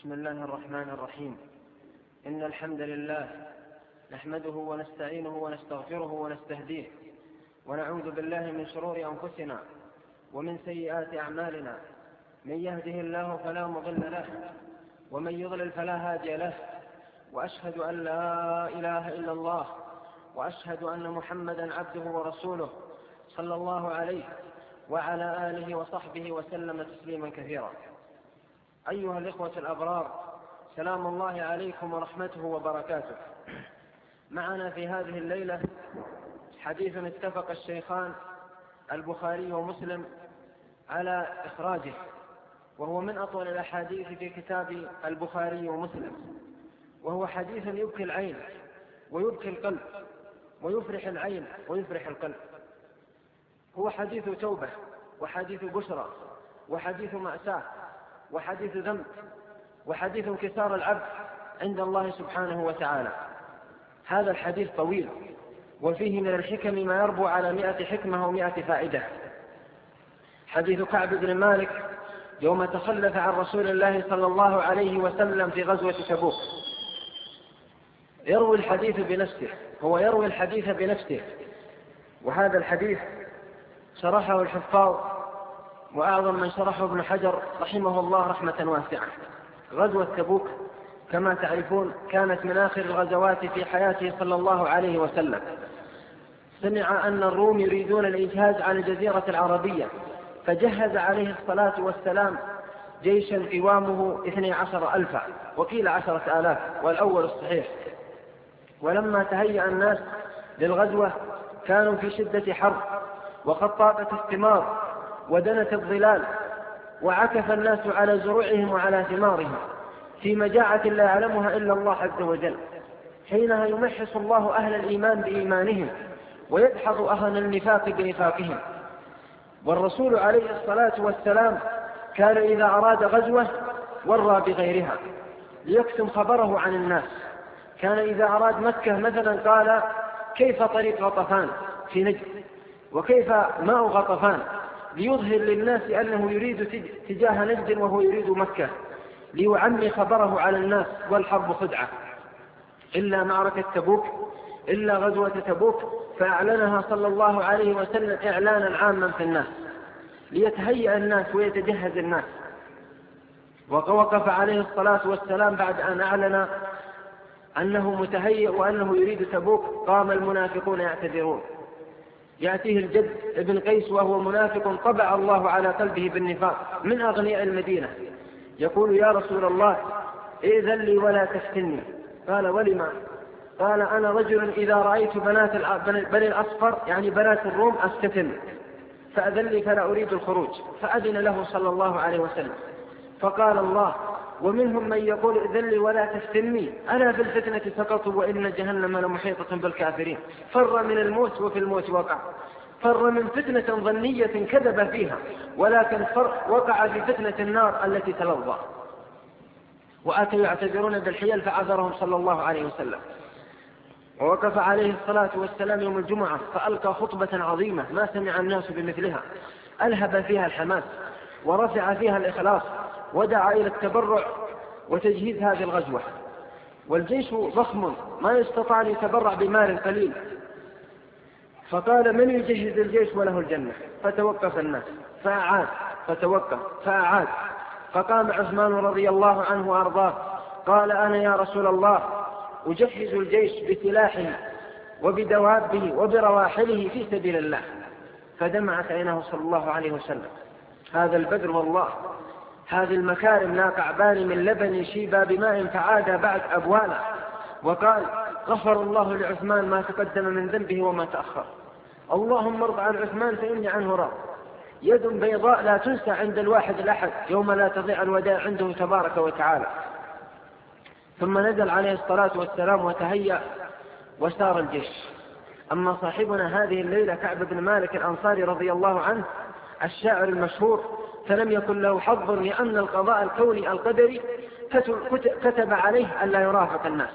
بسم الله الرحمن الرحيم. إن الحمد لله نحمده ونستعينه ونستغفره ونستهديه، ونعوذ بالله من شرور أنفسنا ومن سيئات أعمالنا. من يهده الله فلا مضل له، ومن يضلل فلا هادي له، وأشهد أن لا إله إلا الله، وأشهد أن محمدا عبده ورسوله صلى الله عليه وعلى آله وصحبه وسلم تسليما كثيرا. أيها الإخوة الأبرار، سلام الله عليكم ورحمته وبركاته. معنا في هذه الليلة حديث اتفق الشيخان البخاري ومسلم على إخراجه، وهو من أطول الأحاديث في كتاب البخاري ومسلم، وهو حديث يبكي العين ويبكي القلب، ويفرح العين ويفرح القلب. هو حديث توبة، وحديث بشرى، وحديث مأساة، وحديث ذنب، وحديث انكسار العبد عند الله سبحانه وتعالى. هذا الحديث طويل، وفيه من الحكم ما يربو على 100 حكمة و100 فائدة. حديث كعب بن مالك يوم تخلف عن رسول الله صلى الله عليه وسلم في غزوة تبوك. يروي الحديث بنفسه، هو يروي الحديث بنفسه. وهذا الحديث شرحه الحفاظ، وأعظم من شرحه ابن حجر رحمه الله رحمة واسعة. غزوة تبوك كما تعرفون كانت من آخر الغزوات في حياته صلى الله عليه وسلم. سمع أن الروم يريدون الإجهاز على الجزيرة العربية، فجهز عليه الصلاة والسلام جيشا قوامه 12,000، وقيل 10,000، والأول الصحيح. ولما تهيأ الناس للغزوة كانوا في شدة حر، وقد طابت الثمار ودنت الظلال، وعكف الناس على زروعهم وعلى ثمارهم في مجاعة لا يعلمها إلا الله عز وجل. حينها يمحص الله أهل الإيمان بإيمانهم، ويدحض أهل النفاق بنفاقهم. والرسول عليه الصلاة والسلام كان إذا أراد غزوة ورى بغيرها ليكتم خبره عن الناس. كان إذا أراد مكة مثلا قال: كيف طريق غطفان في نجد، وكيف ماء غطفان، ليظهر للناس أنه يريد تجاه نجد وهو يريد مكة، ليعمي خبره على الناس، والحرب خدعة. إلا معركة تبوك، إلا غزوة تبوك، فأعلنها صلى الله عليه وسلم إعلانا عاما في الناس، ليتهيأ الناس ويتجهز الناس. ووقف عليه الصلاة والسلام بعد أن أعلن أنه متهيئ وأنه يريد تبوك. قام المنافقون يعتذرون. يأتيه الجد ابن قيس وهو منافق طبع الله على قلبه بالنفاق من أغنياء المدينة، يقول: يا رسول الله ائذن لي ولا تفتني. قال: ولما؟ قال: أنا رجل إذا رأيت بنات بني الأصفر، يعني بنات الروم، أستتم، فأذن لي فلا أريد الخروج. فأذن له صلى الله عليه وسلم. فقال الله: ومنهم من يقول ائذن لي ولا تفتني، ألا في الفتنة سقطوا وإن جهنم لمحيطة بالكافرين. فر من الموت وفي الموت وقع. فر من فتنة ظنية كذب فيها، ولكن وقع في فتنة النار التي تلظى. وأتوا يعتذرون بالحيل فعذرهم صلى الله عليه وسلم. ووقف عليه الصلاة والسلام يوم الجمعة فألقى خطبة عظيمة ما سمع الناس بمثلها، ألهب فيها الحماس ورفع فيها الإخلاص، ودعا إلى التبرع وتجهيز هذه الغزوة. والجيش ضخم ما يستطيع أن يتبرع بمال قليل، فقال: من يجهز الجيش وله الجنة؟ فتوقف الناس، فأعاد، فتوقف، فأعاد. فقام عثمان رضي الله عنه وأرضاه قال: أنا يا رسول الله أجهز الجيش بسلاحه وبدوابه وبرواحله في سبيل الله. فدمعت عينه صلى الله عليه وسلم. هذا البدر والله، هذه المكارم لا قعبان من لبن شيبا بماء فعاد بعد أبوانا. وقال: غفر الله لعثمان ما تقدم من ذنبه وما تأخر. اللهم ارض عن عثمان فإني عنه راض. يد بيضاء لا تنسى عند الواحد الأحد يوم لا تضيع الوداع عنده تبارك وتعالى. ثم نزل عليه الصلاة والسلام وتهيأ وسار الجيش. أما صاحبنا هذه الليلة كعب بن مالك الأنصاري رضي الله عنه الشاعر المشهور، فلم يكن له حظ، لأن القضاء الكوني القدري كتب عليه ألا يرافق الناس.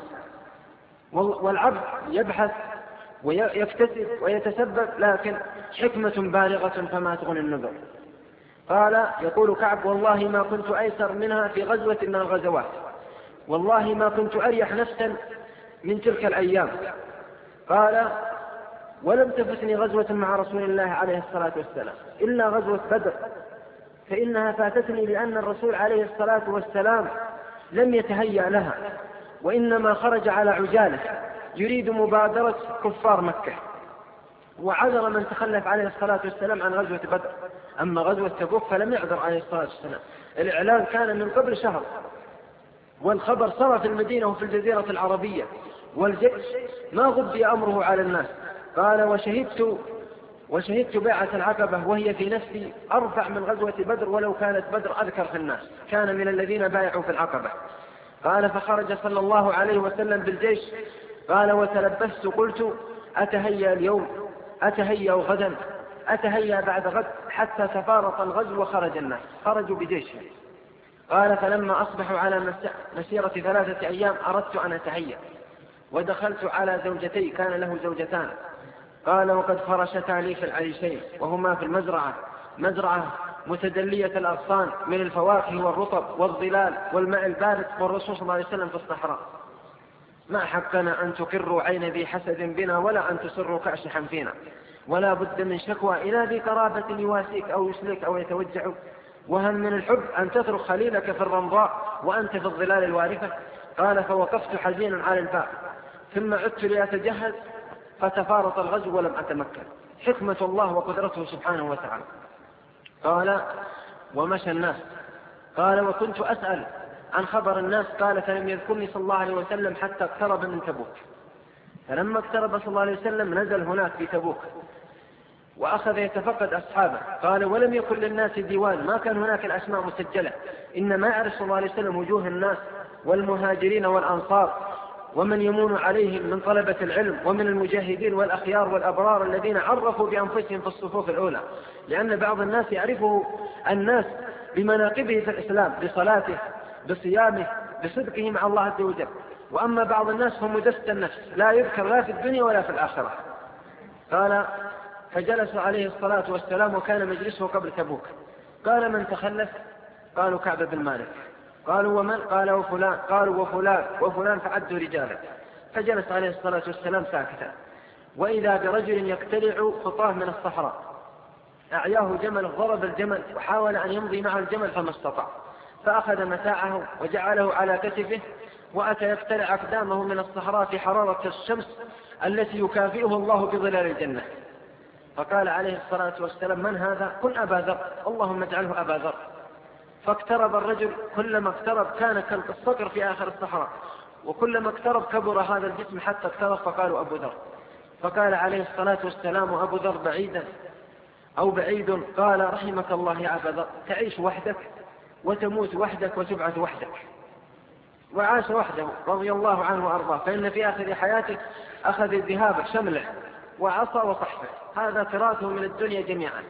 والعبد يبحث ويكتسب ويتسبب، لكن حكمة بالغة فما تغني النذر. قال يقول كعب: والله ما كنت أيسر منها في غزوة من الغزوات، والله ما كنت أريح نفسا من تلك الأيام. قال: ولم تفتني غزوة مع رسول الله عليه الصلاة والسلام إلا غزوة بدر، فإنها فاتتني لأن الرسول عليه الصلاة والسلام لم يتهيأ لها، وإنما خرج على عجالة يريد مبادرة كفار مكة، وعذر من تخلف عليه الصلاة والسلام عن غزوة بدر. أما غزوة تبوك فلم يعذر عليه الصلاة والسلام، الإعلان كان من قبل شهر، والخبر صار في المدينة وفي الجزيرة العربية، والجيش ما غبي أمره على الناس. قال: وشهدت بيعة العقبة وهي في نفسي أرفع من غزوة بدر، ولو كانت بدر أذكر في الناس، كان من الذين بايعوا في العقبة. قال: فخرج صلى الله عليه وسلم بالجيش. قال: وتلبست قلت: أتهيأ اليوم، أتهيأ غدا، أتهيأ بعد غد، حتى تفارق الغزو وخرج الناس، خرجوا بجيشهم. قال: فلما أصبحوا على مسيرة 3 أيام أردت أن أتهيأ، ودخلت على زوجتي، كان له زوجتان. قال: وقد فرشتا لي في العريشين، وهما في المزرعة، مزرعة متدلية الأغصان من الفواكه والرطب والظلال والماء البارد، والرسول صلى الله عليه وسلم في الصحراء. ما حقنا أن تقروا عين ذي حسد بنا، ولا أن تسروا كأشحا فينا، ولا بد من شكوى إلى ذي قرابة يواسيك أو يسلك أو يتوجعك. وهم من الحب أن تترك خليلك في الرمضاء وأنت في الظلال الوارفة. قال: فوقفت حزينا على الباب، ثم عدت لأتجهز، فتفارط الغزو ولم أتمكن. حكمة الله وقدرته سبحانه وتعالى. قال: ومشى الناس. قال: وكنت أسأل عن خبر الناس. قال: فلم يذكرني صلى الله عليه وسلم حتى اقترب من تبوك. فلما اقترب صلى الله عليه وسلم نزل هناك في تبوك، وأخذ يتفقد أصحابه. قال: ولم يكن للناس ديوان، ما كان هناك الأسماء مسجلة، إنما يعرف صلى الله عليه وسلم وجوه الناس والمهاجرين والأنصار، ومن يمون عليهم من طلبة العلم، ومن المجاهدين والأخيار والأبرار الذين عرفوا بأنفسهم في الصفوف الأولى، لأن بعض الناس يعرفه الناس بمناقبه في الإسلام، بصلاته، بصيامه، بصدقه مع الله عز وجل. وأما بعض الناس هم مدست النفس، لا يذكر لا في الدنيا ولا في الآخرة. قال: فجلس عليه الصلاة والسلام، وكان مجلسه قبل تبوك. قال: من تخلف؟ قالوا: كعب بن مالك. قالوا: ومن؟ قال: وفلان. قالوا: وفلان وفلان، فعدوا رجالا. فجلس عليه الصلاة والسلام ساكتا، وإذا برجل يقتلع خطاه من الصحراء، أعياه جمل، ضرب الجمل وحاول أن يمضي مع الجمل فما استطاع، فأخذ متاعه وجعله على كتفه، وأتى يقتلع أقدامه من الصحراء في حرارة الشمس التي يكافئه الله بظلال الجنة. فقال عليه الصلاة والسلام: من هذا؟ قل أبا ذر، اللهم اجعله أبا ذر. فاقترب الرجل، كلما اقترب كان كالصقر في آخر الصحراء، وكلما اقترب كبر هذا الجسم حتى اقترب، فقالوا: أبو ذر. فقال عليه الصلاة والسلام: أبو ذر بعيدا أو بعيد؟ قال: رحمك الله يا أبا ذر، تعيش وحدك وتموت وحدك وتبعث وحدك. وعاش وحده رضي الله عنه وأرضاه، فإن في آخر حياته أخذ الذهاب شمله وعصا وصحفه، هذا تراثه من الدنيا جميعا.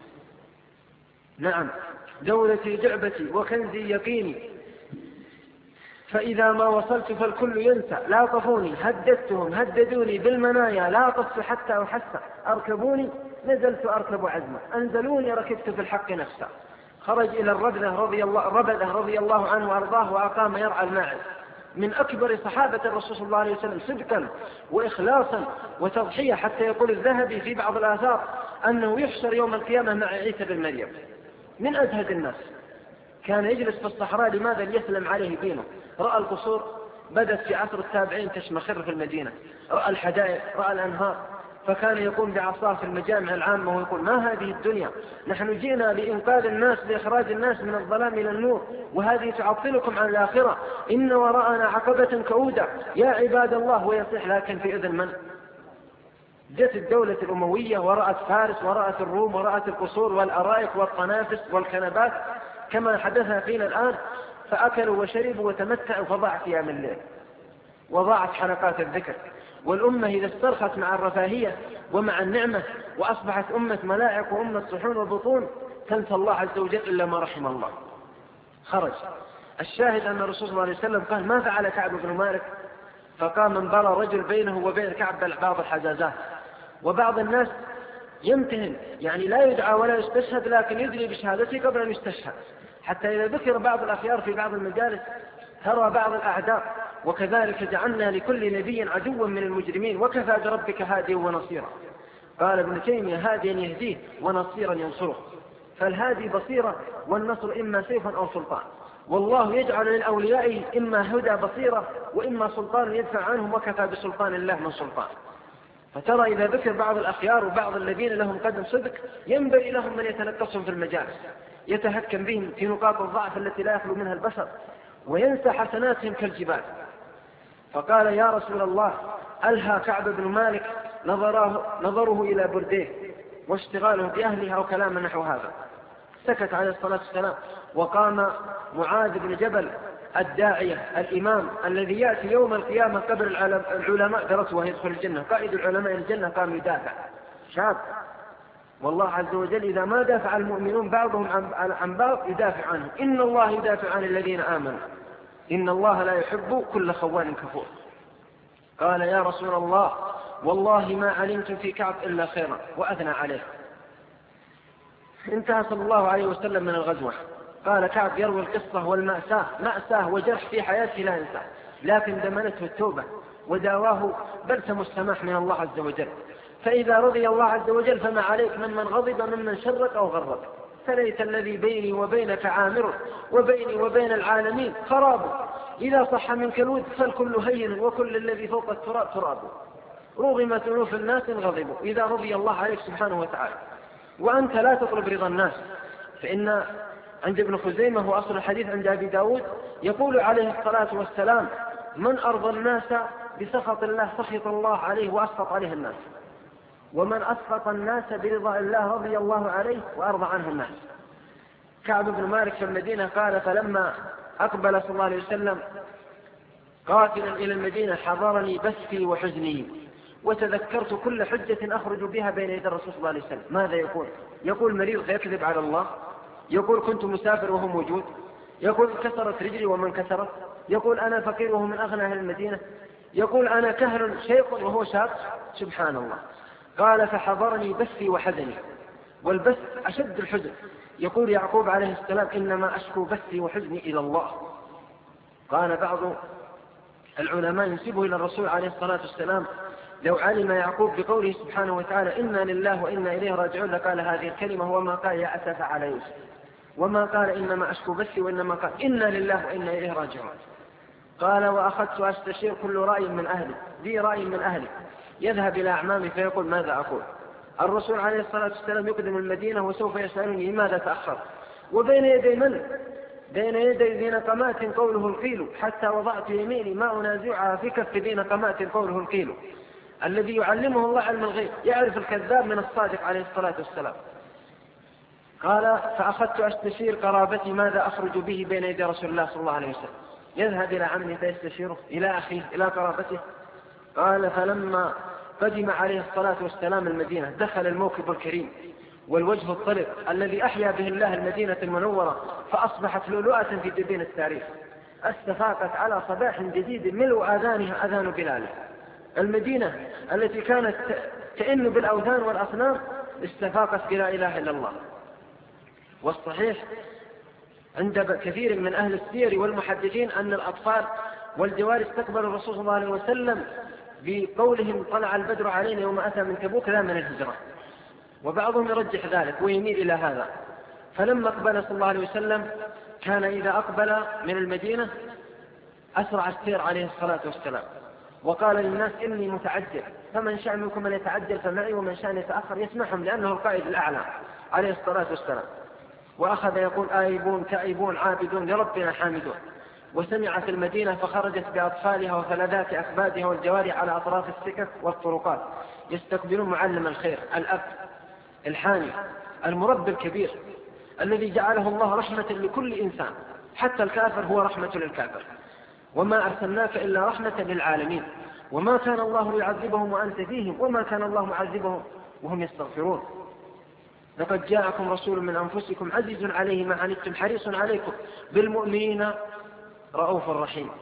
نعم: دولتي جعبتي وكنزي يقيني، فإذا ما وصلت فالكل ينسى، لا طفوني هددتهم هددوني بالمنايا، لا طفت حتى أحسى، أركبوني نزلت أركب عزمة، أنزلوني ركبت في الحق نفسا. خرج إلى الربذة رضي الله عنه وأرضاه، وأقام يرعى الماعز، من أكبر صحابة الرسول صلى الله عليه وسلم صدقا وإخلاصا وتضحية، حتى يقول الذهبي في بعض الآثار أنه يحشر يوم القيامة مع عيسى بن مريم. من أزهد الناس، كان يجلس في الصحراء، لماذا؟ ليسلم عليه دينه. رأى القصور بدت في عصر التابعين تشمخر في المدينة، رأى الحدائق، رأى الأنهار، فكان يقوم بعصاه في المجامع العامة ويقول: ما هذه الدنيا؟ نحن جئنا لإنقاذ الناس، لإخراج الناس من الظلام إلى النور، وهذه تعطلكم عن الآخرة. إن وراءنا عقبة كؤودة يا عباد الله، ويصيح لكن في إذن من؟ جت الدولة الأموية ورأت فارس ورأت الروم ورأت القصور والأرائك والقنافس والكنبات كما حدث فينا الآن، فأكلوا وشربوا وتمتعوا، فضاعت أيام الليل وضاعت حلقات الذكر. والأمة إذا استرخت مع الرفاهية ومع النعمة وأصبحت أمة ملاعق وأمة صحون وبطون، تنسى الله عز وجل إلا ما رحم الله. خرج. الشاهد أن الرسول صلى الله عليه وسلم قال: ما فعل كعب بن مالك؟ فقام انبرى رجل بينه وبين كعب بعض الحزازات، وبعض الناس يمتهن، يعني لا يدعى ولا يستشهد، لكن يدري بشهادته قبل أن يستشهد. حتى إذا ذكر بعض الأخيار في بعض المجالس ترى بعض الأعداء. وكذلك جعلنا لكل نبي عدوا من المجرمين وكفى بربك هاديا ونصيرا. قال ابن تيمية: هاديا يهديه ونصيرا ينصره. فالهادي بصيرة، والنصر إما سيف أو سلطان. والله يجعل للأولياء إما هدى بصيرة وإما سلطان يدفع عنهم، وكفى بسلطان الله من سلطان. فترى إذا ذكر بعض الأخيار وبعض الذين لهم قدم صدق ينبغي لهم من يتنقصهم في المجالس، يتهكم بهم في نقاط الضعف التي لا يخلو منها البشر، وينسى حسناتهم كالجبال. فقال: يا رسول الله، ألهى كعب بن مالك نظره إلى برديه واشتغاله بأهلها أو كلام نحو هذا. سكت عليه الصلاة والسلام. وقام معاذ بن جبل الداعية الإمام الذي يأتي يوم القيامة قبل العلماء درسه ويدخل الجنة، قائد العلماء الجنة، قام يدافع. شاب، والله عز وجل إذا ما دافع المؤمنون بعضهم عن بعض يدافع عنه. إن الله يدافع عن الذين آمنوا، إن الله لا يحب كل خوان كفور. قال: يا رسول الله، والله ما علمت في كعب إلا خيرا، وأثنى عليه. انتهى صلى الله عليه وسلم من الغزوة. قال كعب يروي القصة والمأساة، مأساة وجرح في حياته لا ينسى، لكن دمنته التوبة وداواه بلسم السماح من الله عز وجل. فإذا رضي الله عز وجل فما عليك ممن غضب ممن شرك أو غرب. فليت الذي بيني وبينك عامر، وبيني وبين العالمين خراب. إذا صح منك الود فالكل هين، وكل الذي فوق التراب تراب. رغمت أنوف الناس غضبوا إذا رضي الله عليك سبحانه وتعالى. وأنت لا تطلب رضا الناس، فإن عند ابن خزيمة وأصل الحديث عند أبي داود يقول عليه الصلاة والسلام: من أرضى الناس بسخط الله سخط الله عليه وأسخط عليه الناس، ومن أسخط الناس برضا الله رضي الله عليه وأرضى عنه الناس. كعب بن مالك في المدينة قال: فلما أقبل صلى الله عليه وسلم قاتلا إلى المدينة حضرني بثي وحزني، وتذكرت كل حجة أخرج بها بين يدي الرسول صلى الله عليه وسلم. ماذا يقول؟ يقول مريض فيكذب على الله، يقول كنت مسافر وهو موجود، يقول كسرت رجلي ومن كسرت، يقول أنا فقير وهو من أغنى أهل المدينة، يقول أنا كهل شيخ وهو شاب. سبحان الله. قال: فحضرني بثي وحزني، والبث أشد الحزن. يقول يعقوب عليه السلام: إنما أشكو بثي وحزني إلى الله. قال بعض العلماء ينسبه إلى الرسول عليه الصلاة والسلام: لو علم يعقوب بقوله سبحانه وتعالى إنا لله وإنا إليه راجعون لقال هذه الكلمة، وما قال يا أسف على يوسف، وما قال إنما أشكو بثي، وإنما قال إنا لله وإنا إليه راجعون. قال: وأخذت أستشير كل رأي من أهلي، ذي رأي من أهلي يذهب إلى أعمامي فيقول ماذا أقول. الرسول عليه الصلاة والسلام يقدم المدينة وسوف يسألني لماذا تأخر، وبين يدي من؟ بين يدي ذي نقمات قوله القيل، حتى وضعت يميني ما أنازعها في كف ذي نقمات قوله القيل. الذي يعلمه الله علم الغيب، يعرف الكذاب من الصادق عليه الصلاة والسلام. قال: فأخذت أستشير قرابتي ماذا أخرج به بين يدي رسول الله صلى الله عليه وسلم. يذهب إلى عمه فيستشيره، إلى أخيه، إلى قرابته. قال: فلما قدم عليه الصلاة والسلام المدينة دخل الموكب الكريم والوجه الطلق الذي أحيا به الله المدينة المنورة، فأصبحت لؤلؤة في جبين التاريخ. استفاقت على صباح جديد ملء آذانها أذان بلاله. المدينة التي كانت تئن بالأوثان والأصنام استفاقت بلا إله إلا الله. والصحيح عند كثير من أهل السير والمحدثين أن الأطفال والجوار استقبلوا الرسول صلى الله عليه وسلم بقولهم طلع البدر علينا يوم أتى من تبوك لا من الهجرة، وبعضهم يرجح ذلك ويميل إلى هذا. فلما أقبل صلى الله عليه وسلم كان إذا أقبل من المدينة أسرع السير عليه الصلاة والسلام، وقال للناس إني متعجل، فمن شاء منكم من يتعجل فمعي، ومن شاء يتأخر يسمعهم، لأنه القائد الأعلى عليه الصلاة والسلام. وأخذ يقول آيبون تائبون عابدون لربنا حامدون. وسمع في المدينة فخرجت بأطفالها وفلذات أكبادها والجواري على أطراف السكك والطرقات يستقبلون معلم الخير، الأب الحاني المربي الكبير الذي جعله الله رحمة لكل إنسان، حتى الكافر هو رحمة للكافر. وما أرسلناك إلا رحمة للعالمين، وما كان الله يعذبهم وأنت فيهم، وما كان الله معذبهم وهم يستغفرون. لقد جاءكم رسول من أنفسكم عزيز عليه ما عنتم حريص عليكم بالمؤمنين رؤوف رحيم.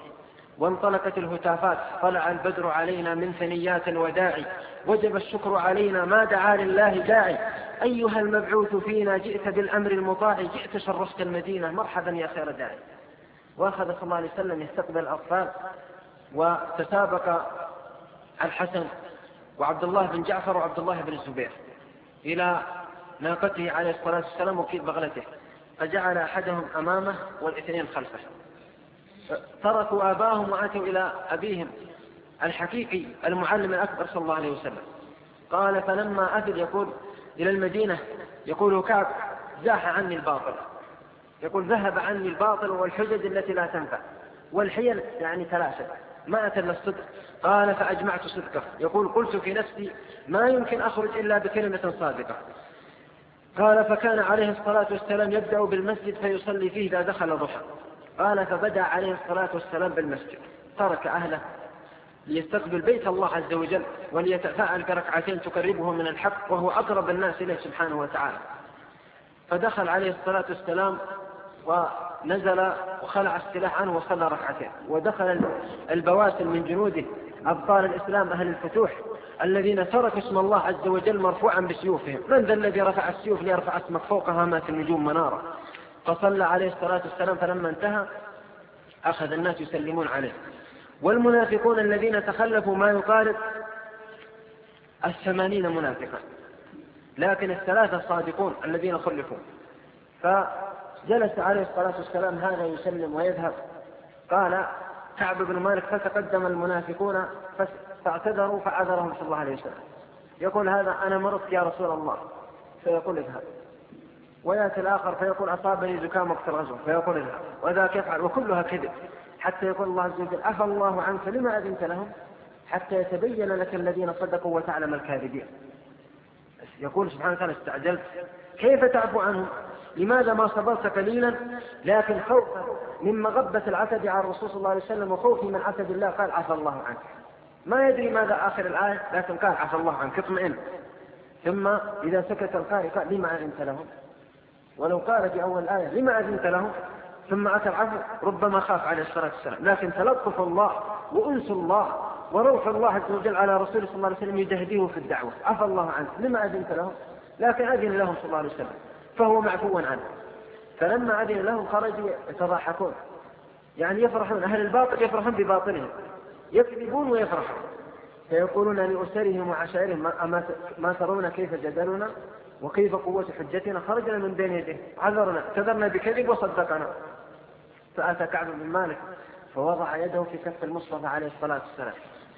وانطلقت الهتافات: طلع البدر علينا من ثنيات الوداع، وجب الشكر علينا ما دعا لله داعي، أيها المبعوث فينا جئت بالأمر المطاع، جئت شرفت المدينة مرحبا يا خير داعي. وأخذ صلى الله عليه وسلم يستقبل الأطفال، وتسابق الحسن وعبد الله بن جعفر وعبد الله بن الزبير إلى ناقته عليه الصلاة والسلام وكيل بغلته، فجعل أحدهم أمامه والاثنين خلفه. تركوا آباهم وأتوا إلى أبيهم الحقيقي المعلم الأكبر صلى الله عليه وسلم. قال: فلما أتت يقول إلى المدينة، يقول كعب: زاح عني الباطل، يقول ذهب عني الباطل والحجج التي لا تنفع والحيل، يعني تلاشت، ما أتى إلا الصدق. قال: فأجمعت صدقه، يقول قلت في نفسي ما يمكن أخرج إلا بكلمة صادقة. قال: فكان عليه الصلاة والسلام يبدأ بالمسجد فيصلي فيه إذا دخل ضحى. قال: فبدأ عليه الصلاة والسلام بالمسجد، ترك أهله ليستقبل بيت الله عز وجل وليتفاعل بركعتين تقربه من الحق، وهو أقرب الناس إليه سبحانه وتعالى. فدخل عليه الصلاة والسلام ونزل وخلع السلاح عنه وصلى ركعتين. ودخل البواسل من جنوده أبطال الإسلام أهل الفتوح الذين تركوا اسم الله عز وجل مرفوعا بسيوفهم. من ذا الذي رفع السيوف ليرفع اسمك فوق هامات النجوم منارة؟ فصلى عليه الصلاة والسلام، فلما انتهى أخذ الناس يسلمون عليه. والمنافقون الذين تخلفوا ما يقارب 80 منافقا، لكن 3 صادقون الذين خلفوا. فجلس عليه الصلاة والسلام هذا يسلم ويذهب. قال كعب بن مالك: فتقدم المنافقون فاعتذروا فعذرهم صلى الله عليه وسلم. يقول هذا: أنا مرضت يا رسول الله، فيقول اذهب. ويأتي الآخر فيقول: أصابني زكام وقت الغزو، فيقول اذهب. وذاك يفعل، وكلها كذب، حتى يقول الله عز وجل: عفى الله عنك لما أذنت لهم حتى يتبين لك الذين صدقوا وتعلم الكاذبين. يقول سبحانه وتعالى: استعجلت، كيف تعفو عنهم؟ لماذا ما صبرت قليلا؟ لكن خوفا من مغبة العتب على الرسول صلى الله عليه وسلم وخوفي من عتب الله قال: عفى الله عنك. ما يدري ماذا آخر الآية، لكن قال: عفى الله عنك، اطمئن. ثم إذا سكت القارئ قال: لما أذنت لهم؟ ولو قال في أول الآية: لما أذنت لهم؟ ثم أتى العفو، ربما خاف عليه الصلاة والسلام. لكن تلطف الله وأنس الله وروح الله عز وجل على رسوله صلى الله عليه وسلم يجهديه في الدعوة. عفى الله عنه، لما أذنت لهم؟ لكن أذن لهم صلى الله عليه وسلم، فهو معفو عنه. فلما أذن لهم خرجوا يتضاحكون، يعني يفرحون. أهل الباطل يفرحون بباطلهم، يكذبون ويفرحون، فيقولون لأسرهم وعشائرهم: ما ترون كيف جدلنا وكيف قوة حجتنا، خرجنا من بين يديه، عذرنا، اعتذرنا بكذب وصدقنا. فأتى كعب بن مالك فوضع يده في كف المصطفى عليه الصلاة والسلام.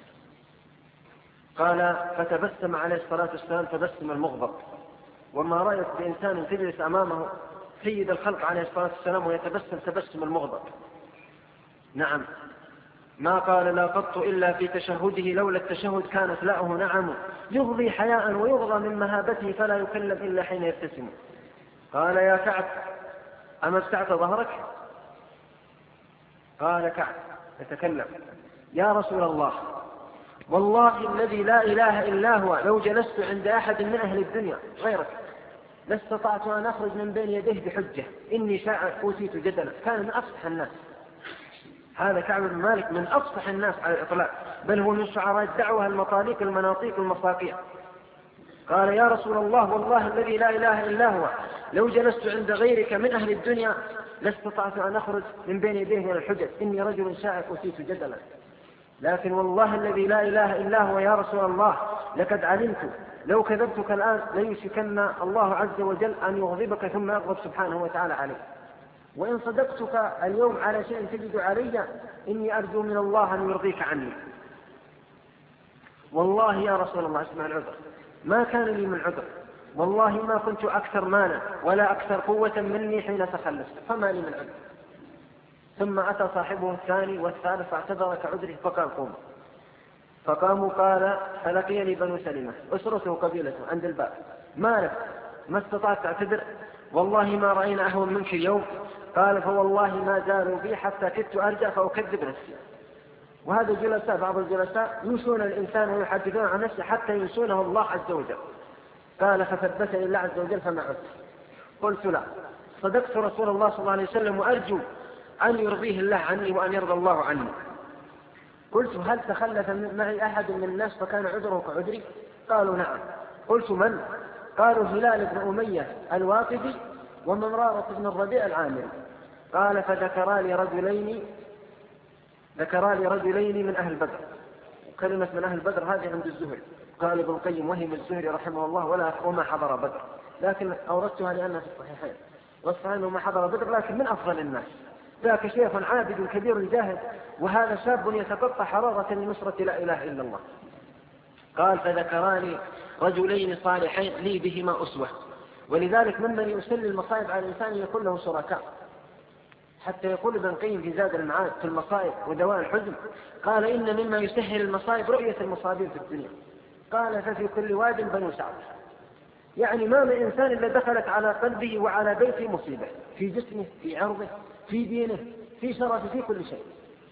قال: فتبسم عليه الصلاة والسلام تبسم المغضب. وما رأيت بإنسان تجلس أمامه سيد الخلق عليه الصلاة والسلام ويتبسم تبسم المغضب؟ نعم، ما قال لا قط إلا في تشهده، لولا التشهد كانت لاؤه نعم، يغضي حياء ويغضى من مهابته فلا يكلم إلا حين يبتسم. قال: يا كعب أما ابتعت ظهرك؟ قال كعب يتكلم: يا رسول الله، والله الذي لا إله إلا هو لو جلست عند أحد من أهل الدنيا غيرك لاستطعت أن أخرج من بين يديه بحجة، إني شاء أوتيت جدلا. كان من أفصح الناس، هذا كعب بن مالك من أفصح الناس على الإطلاق، بل هو من شعراء الدعوة المطاليق المناطيق المصاقيع. قال: يا رسول الله، والله الذي لا إله إلا هو لو جلست عند غيرك من أهل الدنيا لاستطعت أن أخرج من بين يديه من الحجج، إني رجل شاء أوتيت جدلا. لكن والله الذي لا إله إلا هو يا رسول الله لقد علمت لو كذبتك الآن ليشكن الله عز وجل أن يغضبك ثم يغضب سبحانه وتعالى عليك. وإن صدقتك اليوم على شيء تجد علي إني أرجو من الله أن يرضيك عني. والله يا رسول الله، اسمع العذر، ما كان لي من عذر، والله ما كنت أكثر مالا ولا أكثر قوة مني حين تخلصت، فما لي من عذر. ثم أتى صاحبه الثاني والثالث فاعتذر كعذره فقال: قوم. فقاموا. قال: فلقيني بنو سلمة، أسرته قبيلته عند الباب: مالك ما استطعت تعتذر؟ والله ما رأينا أهون منك اليوم. قال: فوالله ما زالوا بي حتى كدت أرجع فأكذب نفسي. وهذا الجلساء، بعض الجلساء ينسون الإنسان ويحدثون عن نفسه حتى ينسونه الله عز وجل. قال: فثبتني الله عز وجل فما عدت. قلت: لا، صدقت رسول الله صلى الله عليه وسلم وأرجو أن يرضيه الله عني وأن يرضى الله عني. قلت هل تخلف معي أحد من الناس فكان عذره كعذري؟ قالوا نعم. قلت من؟ قالوا هلال بن أمية الواقدي ومرارة بن الربيع العامري. قال فذكرا لي رجلين من أهل بدر. كلمة من أهل بدر هذه عند الزهري، قال ابن القيم وهم الزهري رحمه الله وما حضر بدر، لكن أوردتها لأنها في الصحيحين، والصحيح أنه ما حضر بدر لكن من أفضل الناس، ذاك شيخ عابد كبير جاهد، وهذا شاب يتقطع حرارة لنصرة لا إله إلا الله. قال فذكراني رجلين صالحين لي بهما أسوة. ولذلك ممن يسل المصائب على الإنسان يكون له شركاء، حتى يقول ابن القيم في زاد المعاد في المصائب ودواء الحزن، قال إن مما يسهل المصائب رؤية المصابين في الدنيا. قال ففي كل واد بنو سعد، يعني ما من إنسان إلا دخلت على قلبه وعلى بيته مصيبة، في جسمه، في عرضه، في دينه، في شرفه، في كل شيء.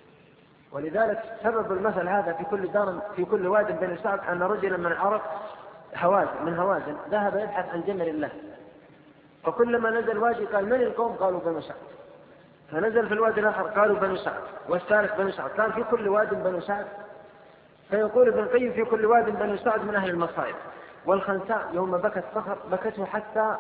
ولذلك سبب المثل هذا في كل واد بنو سعد أن رجلا من العرب من هوازن ذهب يبحث عن جمل الله، فكلما نزل وادي قال من القوم؟ قالوا بنو سعد. فنزل في الوادي الآخر قالوا بنو سعد، والثالث بنو سعد، كان في كل واد بنو سعد. فيقول ابن القيم في كل واد بنو سعد من أهل المصائب. والخنساء يوم بكت صخر بكته حتى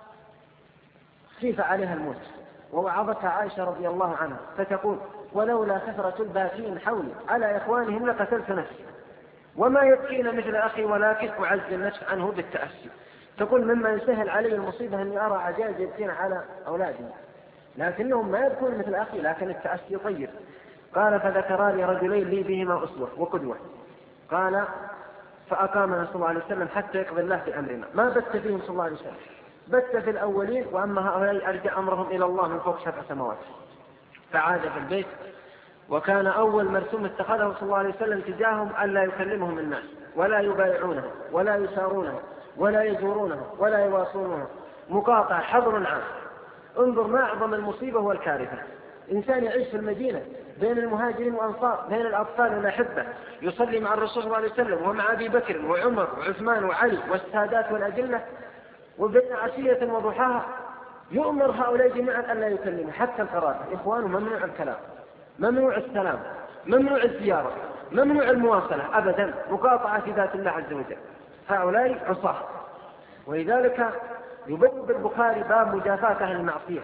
خيف عليها الموت، ووعظتها عائشة رضي الله عنها فتقول ولولا كثرة الباكين حولي على إخوانهم لقتلت نفسي، وما يبكين مثل أخي ولكن أعز النفس عنه بالتأسي. تقول مما يسهل علي المصيبة أني أرى عجائز يبكين على أولادي، لكنهم ما يبكون مثل أخي، لكن التأسي طيب. قال فذكراني رجلين لي بهما أسوة وقدوة. قال فأقامنا صلى الله عليه وسلم حتى يقضي الله بأمرنا، ما بت فيهم صلى الله عليه وسلم، بت في الأولين، وأما هؤلاء أرجع أمرهم إلى الله من فوق 7 سماوات. فعاد في البيت، وكان أول مرسوم اتخذه صلى الله عليه وسلم تجاههم ألا يكلمهم الناس ولا يبايعونه ولا يسارونه ولا يزورونه ولا يواصونه، مقاطع حظر عام. انظر ما أعظم المصيبة والكارثة، إنسان يعيش في المدينة بين المهاجرين والأنصار، بين الأطفال والأحبة، يصلي مع الرسول صلى الله عليه وسلم ومع أبي بكر وعمر وعثمان وعلي والسادات والأجلة، وبين عشية وضحاها يؤمر هؤلاء جميعا أن لا يكلموا حتى القرابة. إخوانه ممنوع الكلام، ممنوع السلام، ممنوع الزيارة، ممنوع المواصلة أبدا، مقاطعة ذات الله عز وجل. هؤلاء عصاة. ولذلك يبوب البخاري باب مجافاة أهل المعصية،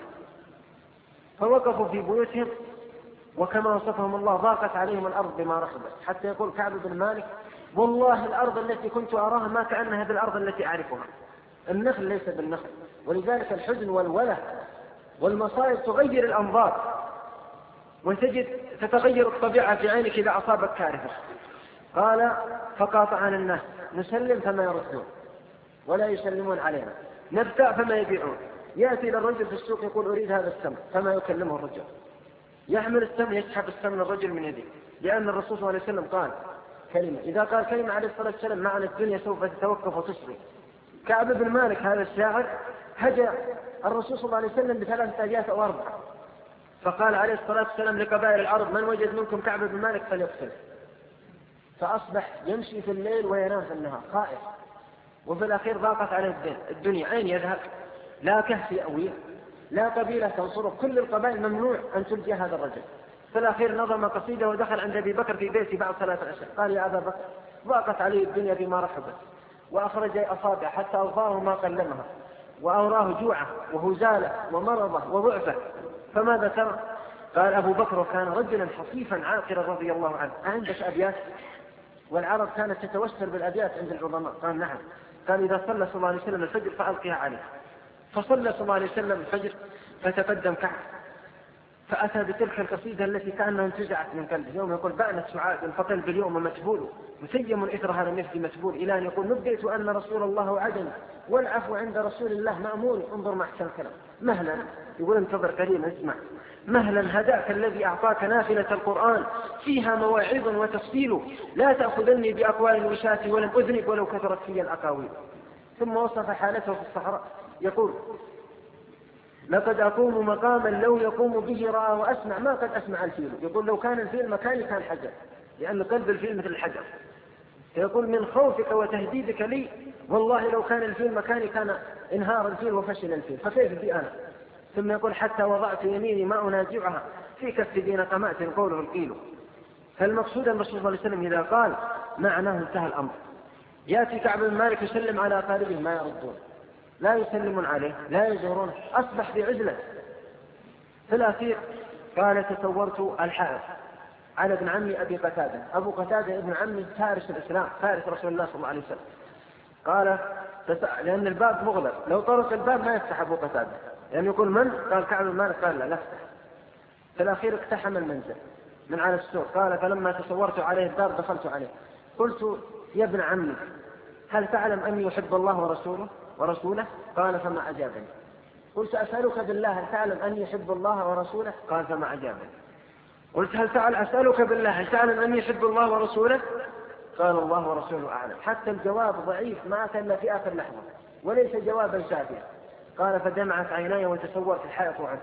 فوقفوا في بيوتهم وكما وصفهم الله ضاقت عليهم الأرض بما رحبت، حتى يقول كعب بن مالك والله الأرض التي كنت أراها ما كأنها بالأرض التي أعرفها. النخل ليس بالنخل. ولذلك الحزن والوله والمصائب تغير الأنظار، وتجد تتغير الطبيعة في عينك إذا أصابت كارثة. قال فقاطعنا الناس نسلم فما يردون ولا يسلمون علينا، نبتاع فما يبيعون. يأتي إلى الرجل في السوق يقول أريد هذا السم فما يكلمه الرجل، يحمل السم يسحب السم الرجل من يده، لأن الرسول صلى الله عليه وسلم قال كلمة، إذا قال كلمة عليه الصلاة والسلام معنى الدنيا سوف تتوقف وتصغي. كعب بن مالك هذا الشاعر هجا الرسول صلى الله عليه وسلم ب3 أبيات أو 4، فقال عليه الصلاة والسلام لقبائل العرب من وجد منكم كعب بن مالك فليقتله، فأصبح يمشي في الليل وينام في النهار خائف. وفي الأخير ضاقت عليه الدنيا، أين يذهب؟ لا كهف يأويه، لا قبيلة تنصره، كل القبائل ممنوع أن تلجأ هذا الرجل. في الأخير نظم قصيدة ودخل عند أبي بكر في بيته بعد 3 أشهر، قال يا أبا بكر ضاقت عليه الدنيا بما رحبت، وأخرج أصابع حتى أظفاره ما قلمها، وأوراه جوعه وهزاله ومرضه وضعفه، فماذا ترى؟ قال أبو بكر كان رجلا حصيفا عاقلا رضي الله عنه، عندك أبيات؟ والعرب كانت تتوسل بالأبيات عند العظماء. قال نعم. قال إذا صلى صلى الله عليه وسلم الفجر فألقيها عليه. فصلى صلى الله عليه وسلم الفجر فتقدم كعب فأتى بتلك القصيدة التي كأنها انتزعت من قلبه. يوم يقول بأنت سعاد فقلب اليوم متبول مسيم إثرها لم يفدي متبول، إلى أن يقول نبديت أن رسول الله وعدني والعفو عند رسول الله مأمول. انظر مع أحسن الكلام. مهلا يقول انتظر قليلا اسمع. مهلا هداك الذي أعطاك نافلة القرآن فيها مواعظ وتفصيل، لا تأخذني بأقوال الوشاة ولم أذنب ولو كثرت في الأقاويل. ثم وصف حالته في الصحراء يقول لقد أقوم مقاما لو يقوم به رأى وأسمع ما قد أسمع الفيل. يقول لو كان الفيل مكاني كان حجر، لأن قلب الفيل مثل الحجر. يقول من خوفك وتهديدك لي والله لو كان الفيل مكاني كان انهار الفيل وفشل الفيل، فكيف بي أنا؟ ثم يقول حتى وضعت يميني ما أنازعها في كف دين قمأت قوله القيل. فالمقصود أن الرسول صلى الله عليه وسلم إذا قال معناه انتهى الأمر. يأتي كعب بن مالك يسلم على أقاربه ما يردون، لا يسلمون عليه، لا يزورونه، أصبح في عزلة. في الأخير قال تصورت الحائط على ابن عمي أبي قتادة. أبو قتادة ابن عمي فارس الإسلام، فارس رسول الله صلى الله عليه وسلم. قال لأن الباب مغلق، لو طرق الباب ما يفتح أبو قتادة، يعني يقول من؟ قال كعب بن مالك، قال لا افتح. في الأخير اقتحم المنزل من على السور. قال فلما تصورت عليه الباب دخلت عليه، قلت يا ابن عمي هل تعلم أني يحب الله ورسوله؟ قال فما أجابني. قلت أسألك بالله هل تعلم أني يحب الله ورسوله؟ قال فما أجابني. قلت أسألك بالله هل تعلم أني يحب الله ورسوله؟ قال الله ورسوله أعلم. حتى الجواب ضعيف ما كان في آخر لحظة وليس جوابا شافيا. قال فدمعت عيناي وتصورت الحائط وعدت.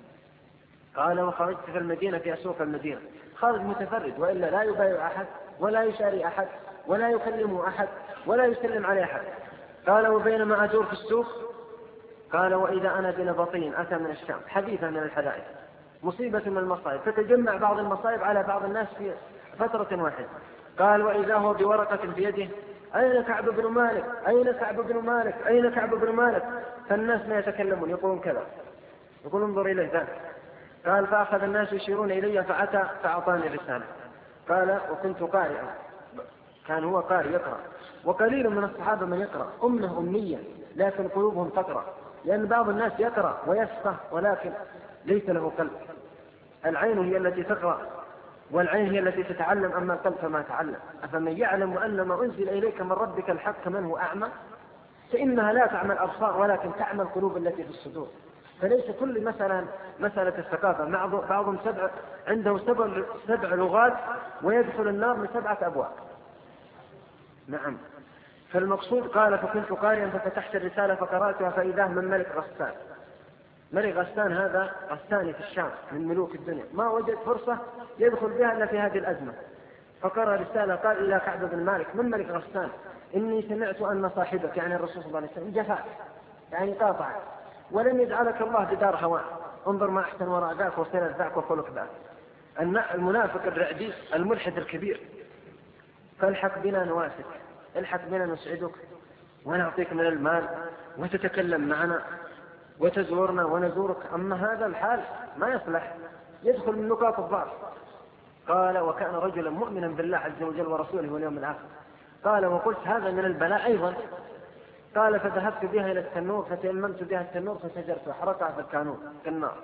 قال وخرجت في المدينة في أسواق المدينة، خارج متفرد وإلا لا يبايع أحد ولا يشاري أحد ولا يكلم أحد ولا يسلم على أحد. قال وبينما أدور في السوق قال وإذا أنا بنبطين أتى من الشام، حديثا من الحدائث، مصيبة من المصائب، فتجمع بعض المصائب على بعض الناس في فترة واحدة. قال وإذا هو بورقة في يده، أين كعب بن مالك؟ أين كعب بن مالك؟ أين كعب بن مالك؟ فالناس ما يتكلمون، يقولون كذا، يقول انظر إليه ذلك. قال فأخذ الناس يشيرون إلي فأتى فأعطاني الرسالة. قال وكنت قارئا، كان هو قارئ يقرأ، وقليل من الصحابة من يقرأ، أمه أمية لكن قلوبهم تقرأ، لأن بعض الناس يقرأ ويفقه ولكن ليس له قلب. العين هي التي تقرأ والعين هي التي تتعلم، أما القلب فما تعلم. أفمن يعلم أن ما أنزل إليك من ربك الحق كمن هو أعمى؟ فإنها لا تعمى الأبصار ولكن تعمى القلوب التي في الصدور. فليس كل مسألة الثقافة، بعضهم عنده سبع لغات ويدخل النار من 7 أبواب. نعم. فالمقصود قال فكنت قارئا ففتحت الرسالة فقرأتها فإذا من ملك غسان. ملك غسان هذا غساني في الشام من ملوك الدنيا، ما وجد فرصة يدخل بها إلا في هذه الأزمة. فقرأ رسالة قال إلى كعب بن مالك من ملك غسان، إني سمعت أن صاحبك يعني الرسول صلى الله عليه وسلم جفاك، يعني قاطعك، ولم يجعلك الله بدار هواء، انظر ما أحسن وراء ذاك وصلة ذاك وخلق ذاك. المنافق الرعدي الملحد الكبير، فالحق بنا نواسك، الحق بنا نسعدك ونعطيك من المال وتتكلم معنا وتزورنا ونزورك، أما هذا الحال ما يصلح، يدخل من نقاط الضعف. قال وكان رجلا مؤمنا بالله عز وجل ورسوله واليوم الآخر. قال وقلت هذا من البلاء أيضا. قال فذهبت بها إلى التنور فتيممت بها التنور فسجرت وحرقها في النار.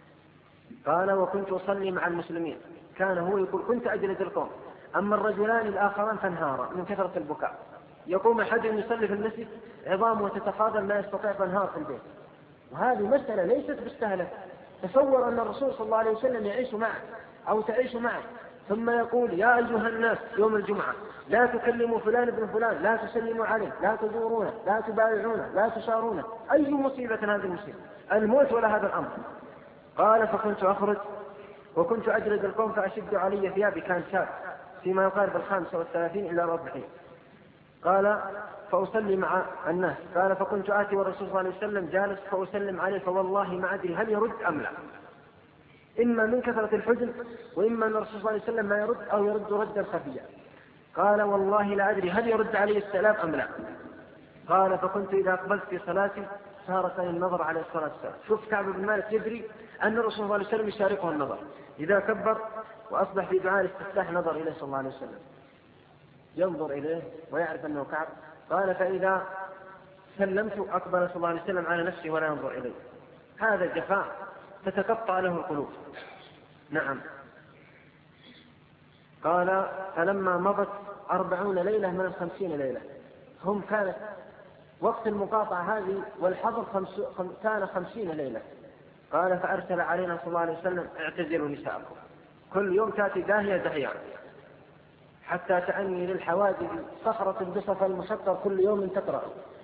قال وكنت أصلي مع المسلمين، كان هو يقول كنت أجلد القوم، أما الرجلان الآخران فانهارا من كثرة البكاء. يقوم أحد يصلي في المسجد عظامه تتفاضل ما يستطيع فانهار في البيت. وهذه مسألة ليست بالسهلة. تصور أن الرسول صلى الله عليه وسلم يعيش معه أو تعيش معه ثم يقول يا أيها الناس يوم الجمعة لا تكلموا فلان ابن فلان، لا تسلموا عليه، لا تزورونه، لا تبايعونه، لا تشارونه. أي مصيبة هذه المصيبة، الموت ولا هذا الأمر. قال فكنت أخرج وكنت أجلد القوم فأشد علي ثيابي، كان شاب فيما يقارب 35 إلى 40. قال فأصلي مع الناس. قال فكنت آتي والرسول صلى الله عليه وسلم جالس فأسلم عليه فوالله ما أدري هل يرد أم لا، إما من كثرة الحزن وإما أن الرسول صلى الله عليه وسلم ما يرد أو يرد ردا خفيا. قال والله لا أدري هل يرد عليه السلام أم لا. قال فكنت إذا أقبلت في صلاتي سارقني النظر عليه الصلاة والسلام. شوف كعب بن مالك يدري أن الرسول صلى الله عليه وسلم يشاركه النظر، إذا كبر وأصبح في دعاء الاستفتاح نظر إليه صلى الله عليه وسلم، ينظر إليه ويعرف أنه كعب. قال فإذا سلمت أقبل صلى الله عليه وسلم على نفسه ولا ينظر إليه. هذا جفاء تتقطع له القلوب. نعم. قال فلما مضت 40 ليلة من 50 ليلة، هم كانت وقت المقاطعة هذه والحظر كان 50 ليلة. قال فأرسل علينا صلى الله عليه وسلم اعتزلوا نساءكم، كل يوم تأتي داهية دهيان حتى تعني للحوادث صخرة بصف المشقر كل يوم تقرأ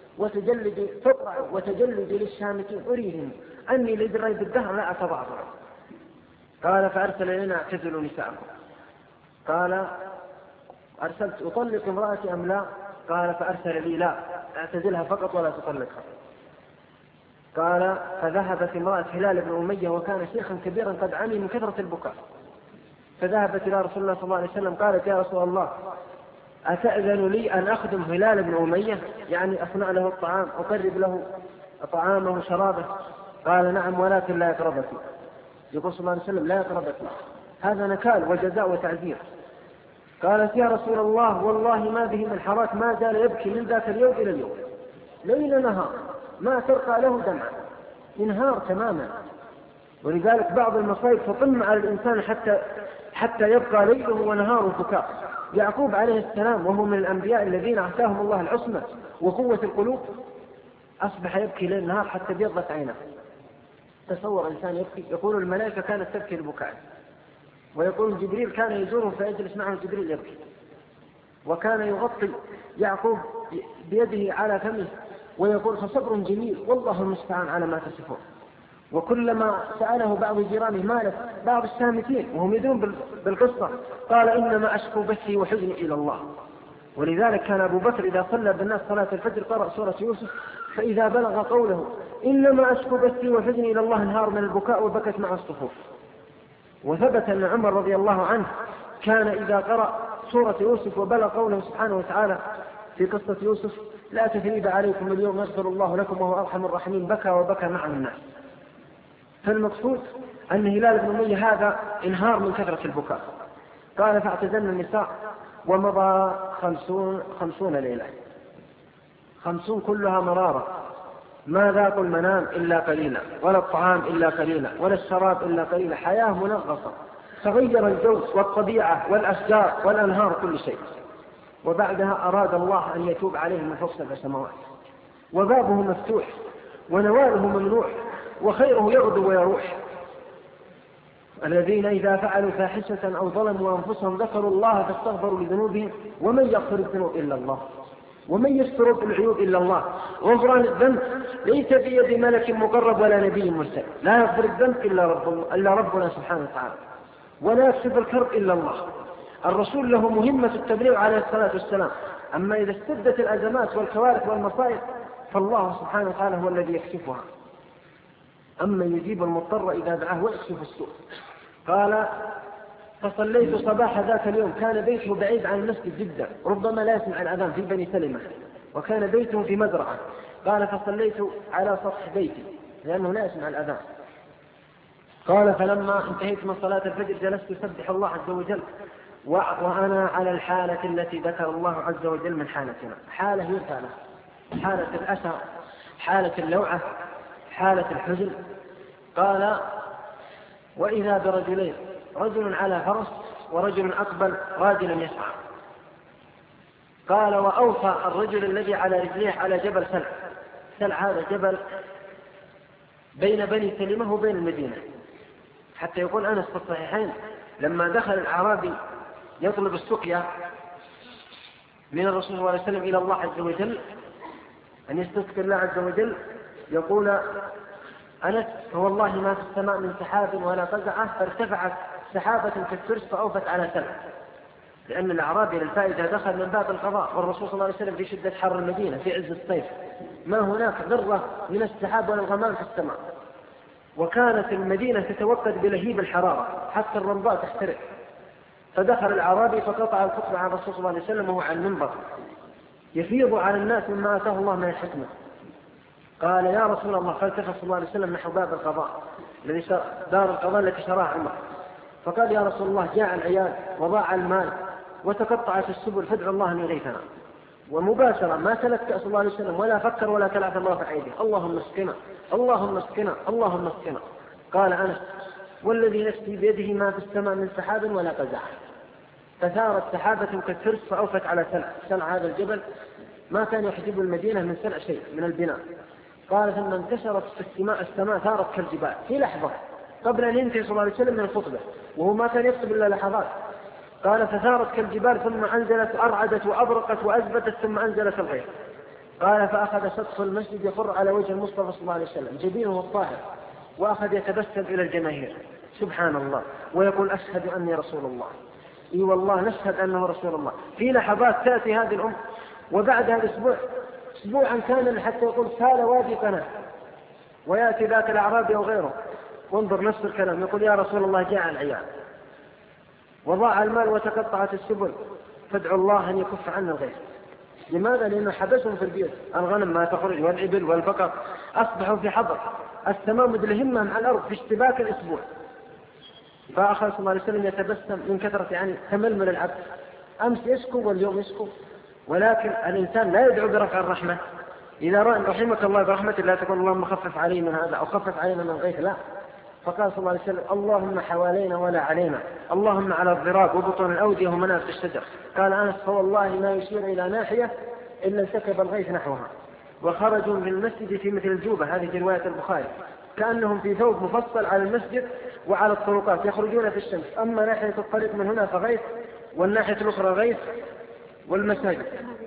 وتجلد للشامتين أريهم أني لدري بالدهر لا أتضعضع. قال فأرسل إلينا اعتزلوا نساءكم. قال أرسلت أطلق امرأتي أم لا؟ قال فأرسل لي لا اعتزلها فقط ولا تطلقها. قال فذهبت امرأة هلال بن أمية وكان شيخا كبيرا قد عمي من كثرة البكاء، فذهبت إلى رسول الله صلى الله عليه وسلم قالت: يا رسول الله، أتأذن لي أن أخدم هلال بن أمية، يعني أصنع له الطعام، أقرب له طعامه وشرابه؟ قال: نعم، ولكن لا يقربك. يقول صلى الله عليه وسلم: لا يقربك، هذا نكال وجزاء وتعذير. قالت: يا رسول الله، والله ما به من حراك، ما زال يبكي من ذاك اليوم إلى اليوم، ليل نهار، ما ترقى له دمعة، انهار تماما. ولذلك بعض المصائب تطم على الإنسان حتى يبقى ليله ونهاره بكاء. يعقوب عليه السلام وهو من الأنبياء الذين أعطاهم الله العصمة وقوة القلوب، أصبح يبكي ليل نهار حتى ابيضت عينه. تصور إنسان يبكي، يقول الملائكة كانت تبكي لبكائه، ويقول جبريل كان يزوره فيجلس معه جبريل يبكي، وكان يغطي يعقوب بيده على فمه ويقول: فصبر جميل والله المستعان على ما تصفون. وكلما سأله بعض جيرانه: مالك؟ بعض السامتين وهم يدرون بالقصة، قال: إنما أشكو بثي وحزني إلى الله. ولذلك كان أبو بكر إذا صلى بالناس صلاة الفجر قرأ سورة يوسف، فإذا بلغ قوله: إنما أشكو بثي وحزني إلى الله، انهار من البكاء وبكت مع الصفوف. وثبت أن عمر رضي الله عنه كان إذا قرأ سورة يوسف وبلغ قوله سبحانه وتعالى في قصة يوسف: لا تثريب عليكم اليوم يغفر الله لكم وهو أرحم الراحمين، بكى وبكى مع الناس. فالمقصود أن هلال بن أمية هذا انهار من كثرة البكاء. قال: فاعتزلنا النساء ومضى 50 ليلة، 50 كلها مرارة، ما ذاقوا المنام إلا قليلا، ولا الطعام إلا قليلا، ولا الشراب إلا قليلا، حياة منغصة، تغير الجو والطبيعة والأشجار والأنهار كل شيء. وبعدها أراد الله أن يتوب عليهم من فوق 7 سماوات، وبابه مفتوح ونواله ممنوع، وخيره يغدو ويروح. الذين إذا فعلوا فاحشة أو ظلموا أنفسهم ذكروا الله فاستغفروا لذنوبهم ومن يغفر الذنوب إلا الله ومن يستر العيوب إلا الله. غفران الذنب ليس بيد ملك مقرب ولا نبي مرسل، لا يغفر الذنب إلا ربنا سبحانه وتعالى، ولا يكشف الكرب إلا الله. الرسول له مهمة التبليغ عليه الصلاة والسلام، أما إذا اشتدت الأزمات والكوارث والمصائب فالله سبحانه وتعالى هو الذي يكشفها، أما يجيب المضطر إذا دعاه ويكشف السوء. قال: فصليت صباح ذاك اليوم، كان بيته بعيد عن المسجد جدا، ربما لا يسمع الأذان في بني سلمة، وكان بيته في مزرعة. قال: فصليت على سطح بيتي لأنه لا يسمع الأذان. قال: فلما انتهيت من صلاة الفجر جلست أسبح الله عز وجل وأنا على الحالة التي ذكر الله عز وجل من حالتنا، حالة هي حالة الأسى، حالة اللوعة، حالة الحزن. قال: وإذا برجلين، رجل على فرس ورجل أقبل راجلا يسعى. قال: وأوفى الرجل الذي على رجليه على جبل سلع، هذا جبل بين بني سلمة وبين المدينة. حتى يقول أنس في الصحيحين لما دخل الأعرابي يطلب السقيا من الرسول صلى الله عليه وسلم إلى الله عز وجل، أن يستسقي الله عز وجل، يقول أنس: فوالله ما في السماء من سحاب ولا قزعة، فارتفعت سحابة كالترس فأوفت على سلع. لأن الأعرابي للفائدة دخل من باب القضاء، والرسول صلى الله عليه وسلم في شدة حر المدينة في عز الصيف، ما هناك ذرة من السحاب ولا الغمام في السماء، وكانت المدينة تتوقد بلهيب الحرارة حتى الرمضاء تحترق. فدخل الأعرابي فقطع الخطبة على الرسول صلى الله عليه وسلم وهو على المنبر يفيض على الناس مما آتاه الله من الحكمة. قال: يا رسول الله، فالتفت صلى الله عليه وسلم نحو باب القضاء دار القضاء التي شراها عمر، فقال: يا رسول الله، جاء العيال وضاع المال وتقطعت السبل، فادعوا الله أن يغيثنا. ومباشرة ما تلك صلى الله عليه وسلم ولا فكر ولا تلعث الله في عيده: اللهم اسقنا اللهم اسقنا اللهم اسقنا. قال أنس: والذي نفسي بيده ما في السماء من سحاب ولا قزعة. فثارت سحابة كالترس فأوفت على سلع هذا الجبل، ما كان يحجب المدينة من سلع شيء من البناء. قال: ثم انتشرت في السماء ثارت كالجبال في لحظة قبل أن ينتهي صلى الله عليه وسلم من الخطبة، وهو ما كان يخطب إلا لحظات. قال: فثارت كالجبال ثم أنزلت أرعدت وأبرقت وأزبتت ثم أنزلت الغيث. قال: فأخذ سقف المسجد يفر على وجه المصطفى صلى الله عليه وسلم جبينه الطاهر، وأخذ يتبسم إلى الجماهير سبحان الله ويقول: أشهد أني رسول الله. إي والله نشهد أنه رسول الله. في لحظات تأتي هذه الأم، وبعدها الأسبوع أسبوعا كان حتى يقول سال وادي قناة، ويأتي ذاك الأعرابي أو غيره وانظر نفس الكلام يقول: يا رسول الله، جاء العيال. وضاع المال وتقطعت السبل، فادعوا الله أن يكف عنا الغيث. لماذا؟ لأنه حبسهم في البيوت، الغنم ما تخرج والإبل والبقر، أصبحوا في حضر التمامد الهمة مع الأرض في اشتباك الأسبوع. فأخذ صلى الله عليه وسلم يتبسم من كثرة يعني تململ العبد، أمس يشكو واليوم يشكو. ولكن الإنسان لا يدعو برفع الرحمة. إذا رأى رحمك الله برحمة لا تقول اللهم خفف علينا من هذا أو خفف علينا من غيث، لا. فقال صلى الله عليه وسلم اللهم حوالينا ولا علينا، اللهم على الضراب وبطون الأودية ومنابت الشجر. قال أنس فوالله ما يشير إلى ناحية إلا انسكب الغيث نحوها. وخرجوا من المسجد في مثل الجوبة، هذه رواية البخاري، كأنهم في ثوب مفصل على المسجد وعلى الطرقات يخرجون في الشمس، أما ناحية الطريق من هنا فغيث والناحية الأخرى غيث والمساجد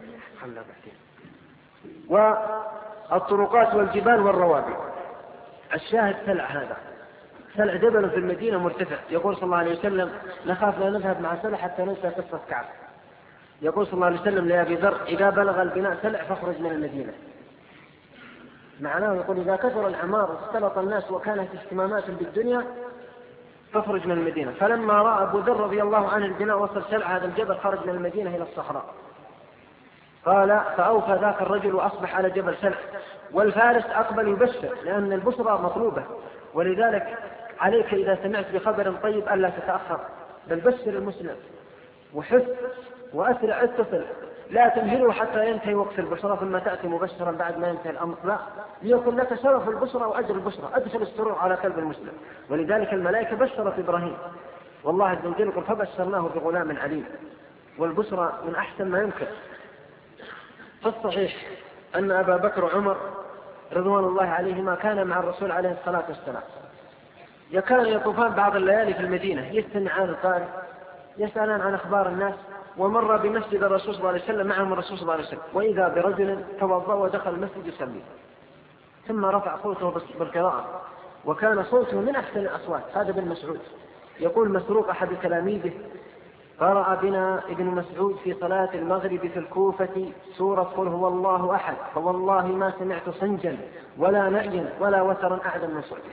والطرقات والجبال والروابي. الشاهد سلع، هذا سلع جبل في المدينة مرتفع. يقول صلى الله عليه وسلم نخاف لا نذهب مع سلع حتى ننسى قصة كعب. يقول صلى الله عليه وسلم لأبي ذر إذا بلغ البناء سلع فاخرج من المدينة. معناه يقول إذا كثر العمار واختلط الناس وكانت اهتمامات بالدنيا فاخرج من المدينة. فلما رأى أبو ذر رضي الله عنه البناء وصل سلع هذا الجبل خرج من المدينة إلى الصحراء. قال فأوفى ذاك الرجل وأصبح على جبل سلع. والفارس أقبل يبشر لأن البشرى مطلوبة، ولذلك عليك إذا سمعت بخبر طيب ألا تتأخر، بل بشر المسلم وحث وأسرع اتصل، لا تمهله حتى ينتهي وقت البشرى ثم تأتي مبشرا بعد ما ينتهي الأمر، لا، ليكن لك شرف البشرى وأجر البشرى، أدخل السرور على قلب المسلم. ولذلك الملائكة بشرت إبراهيم والله عز وجل قل فبشرناه بغلام عليم، والبشرى من أحسن ما يمكن. فالصحيح أن أبا بكر وعمر رضوان الله عليهما كان مع الرسول عليه الصلاة والسلام، كانوا يطوفان بعض الليالي في المدينة يستمعان القارئ يسألان عن أخبار الناس. ومر بمسجد الرسول صلى الله عليه وسلم معهم الرسول صلى الله عليه وسلم وإذا برجل توضأ ودخل المسجد يصلي، ثم رفع صوته بالقراءة وكان صوته من أحسن الأصوات. هذا ابن مسعود يقول مسروق أحد تلاميذه قرأ بنا ابن مسعود في صلاة المغرب في الكوفة سورة قل هو الله أحد فوالله ما سمعت صنجا ولا نعيا ولا وترا أعدى من صوته.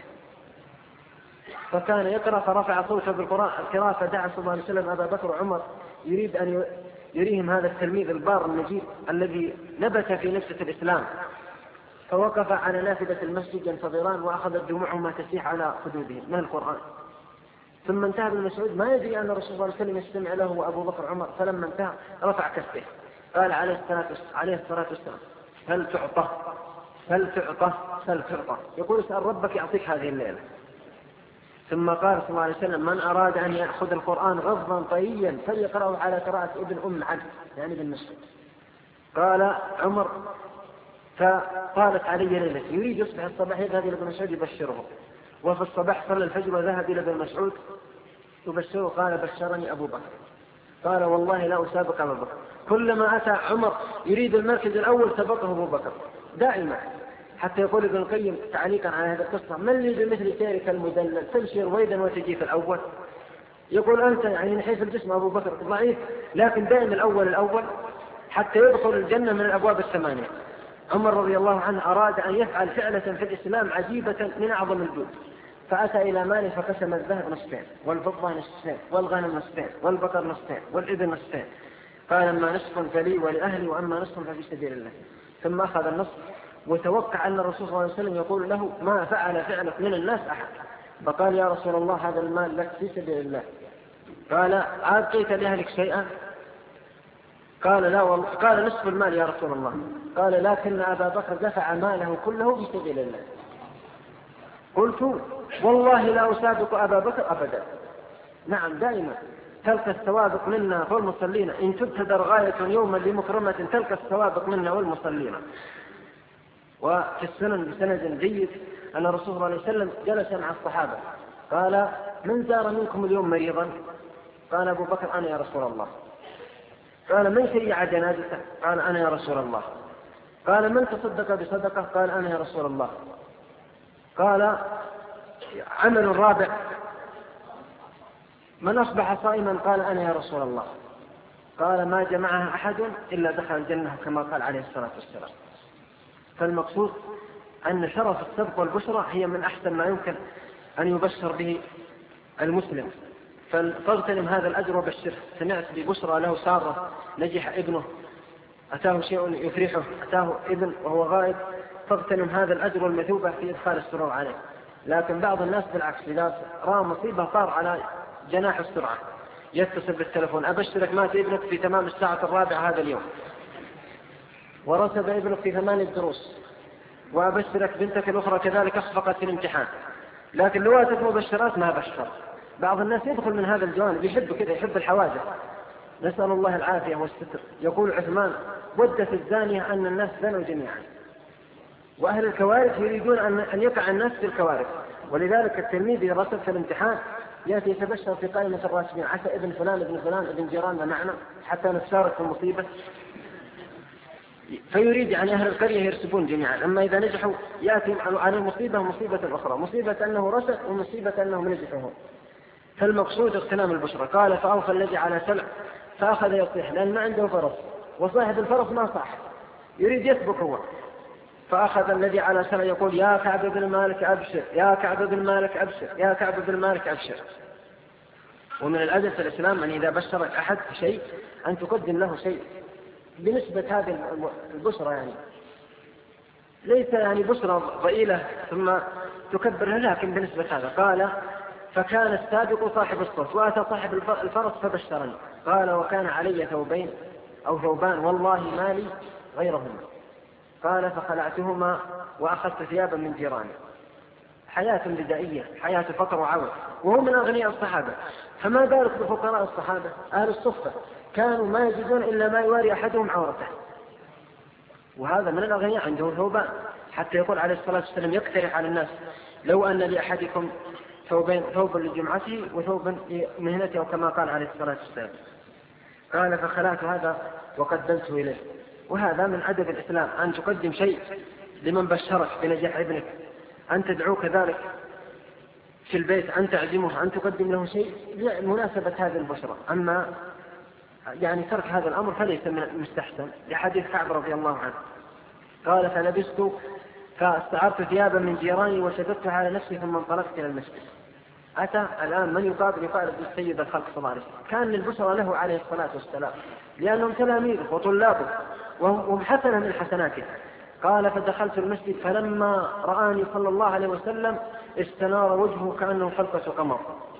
فكان يقرأ فرفع صوته بالقراءة فدعا صلى الله عليه وسلم أبا بكر وعمر يريد أن يريهم هذا التلميذ البار النجيب الذي نبت في نفسة الإسلام. فوقف على نافذة المسجد ينتظران وأخذت دموعهما تسيح على خدودهم من القرآن. ثم انتهى ابن مسعود ما يدري أن الرسول صلى الله عليه وسلم يستمع له وأبو بكر وعمر، فلما انتهى رفع كفه قال عليه الصلاة والسلام هل تعطى هل تعطى هل تعطى، يقول اسأل ربك يعطيك هذه الليلة. ثم قال صلى الله عليه وسلم من أراد أن يأخذ القرآن غضا طريا فليقرأه على قراءة ابن أم عبد يعني ابن مسعود. قال عمر فقالت علي ليلة يريد يصبح الصباح يذهب إلى ابن مسعود يبشره، وفي الصباح صلى الفجر وذهب إلى ابن مسعود يبشره. قال بشرني أبو بكر. قال والله لا أسابق أبو بكر. كلما أتى عمر يريد المركز الأول سبقه أبو بكر دائما، حتى يقول ابن القيم تعليقا على هذه القصة من لي بمثل سيرك المدلل تمشي رويدا وتجي في الأول. يقول أنت يعني من حيث الجسم أبو بكر ضعيف لكن دائما الأول حتى يدخل الجنة من الأبواب الثمانية. عمر رضي الله عنه أراد أن يفعل فعلة في الإسلام عجيبة من أعظم الجود، فأتى إلى ماله فقسم الذهب نصفين والفضة نصفين والغنم نصفين والبقر نصفين والإبل نصفين. قال أما نصف فلي ولأهلي وأما نصف ففي سبيل الله. ثم أخذ النصف وتوقع أن الرسول صلى الله عليه وسلم يقول له ما فعل فعلك من الناس أحد، فقال يا رسول الله هذا المال لك في سبيل الله. قال أبقيت لأهلك شيئا؟ قال لا والله. قال نصف المال يا رسول الله. قال لكن أبا بكر دفع ماله كله في سبيل الله. قلت والله لا أسابق أبا بكر أبدا. نعم دائما تلك السوابق منا والمصلين إن تبتدر غاية يوما لمكرمة تلك السوابق منا والمصلين. وفي السنن بسند جيد أن الرسول صلى الله عليه وسلم جلس مع الصحابة قال من زار منكم اليوم مريضا؟ قال أبو بكر أنا يا رسول الله. قال من شيع جنازته؟ قال أنا يا رسول الله. قال من تصدق بصدقة؟ قال أنا يا رسول الله. قال عمل رابع من أصبح صائما؟ قال أنا يا رسول الله. قال ما جمعها أحد إلا دخل الجنة كما قال عليه الصلاة والسلام. فالمقصود أن شرف السبق والبشرى هي من أحسن ما يمكن أن يبشر به المسلم. فاغتنم هذا الأجر وبشره. سمعت ببشرى له سارة نجح ابنه، أتاه شيء يفرحه، أتاه ابن وهو غائب، فاغتنم هذا الأجر والمثوبة في إدخال السرور عليه. لكن بعض الناس بالعكس، إذا رأى مصيبة طار على جناح السرعة، يتصل بالتلفون: أبشرك مات ابنك في تمام الساعة 4 هذا اليوم، ورسب ابنك في 8 دروس، وأبشرك بنتك الأخرى كذلك أخفقت في الامتحان. لكن لو أتت مبشرات ما بشر. بعض الناس يدخل من هذا الجوانب، يحب كذا، يحب الحوادث، نسأل الله العافية والستر. يقول عثمان: ودت الزانية أن الناس زنوا جميعا. وأهل الكوارث يريدون أن يقع الناس في الكوارث. ولذلك التلميذ إذا رسب في الامتحان يأتي يتبشر في قائمة الراسبين: عسى ابن فلان ابن فلان ابن جيراننا معنا حتى نتشارك في المصيبة. فيريد يعني أهل القرية يرسبون جميعا. أما إذا نجحوا يأتي على المصيبة مصيبة أخرى، مصيبة أنه رسب ومصيبة أنهم نجحوا. فالمقصود اغتنام البشرى. قال: فأوفى الذي على سلع فأخذ يصيح، لأن ما عنده فرس، وصاحب الفرس ما صاح، يريد يسبق هو. فأخذ الذي على سلع يقول: يا كعب بن مالك أبشر، يا كعب بن مالك أبشر، يا كعب بن مالك أبشر. ومن الأدب في الإسلام أن إذا بشرك أحد شيء أن تقدم له شيء بنسبة هذه البشرى، يعني ليس يعني بشرى ضئيلة ثم تكبرها، لكن بنسبة هذا. قال: فكان السابق صاحب الصوت، وأتى صاحب الفرس فبشرني. قال: وكان علي ثوبين أو ثوبان والله ما لي غيرهما. قال: فخلعتهما وأخذت ثيابا من جيراني. حياة بدائية، حياة فقر وعوز، وهو من أغنياء الصحابة. فما بالك بفقراء الصحابة أهل الصفة، كانوا ما يجدون إلا ما يواري أحدهم عورته، وهذا من الأغنياء عنده ثوبان. حتى يقول عليه الصلاة والسلام: يقترح على الناس لو أن لأحدكم ثوبين، ثوب لجمعته وثوبا لمهنته، أو كما قال عليه الصلاة والسلام. قال: فخلعت هذا وقدمته إليه. وهذا من أدب الإسلام، أن تقدم شيء لمن بشرك بنجاح ابنك، أن تدعو كذلك في البيت، أن تعزمه، أن تقدم له شيء لمناسبة هذه البشرى. أما يعني ترك هذا الأمر فليس من المستحسن، لحديث كعب رضي الله عنه قال: فلبست فاستعرت ثيابا من جيراني وشددتها على نفسي ثم انطلقت إلى المسجد. أتى الآن من يقابل السيد الخلق صلى الله عليه وسلم، كان البشرى له عليه الصلاة والسلام، لأنهم تلاميذه وطلابه وهم حسنة من حسناته. قال: فدخلت المسجد فلما رآني صلى الله عليه وسلم استنار وجهه كأنه خلقة قمر.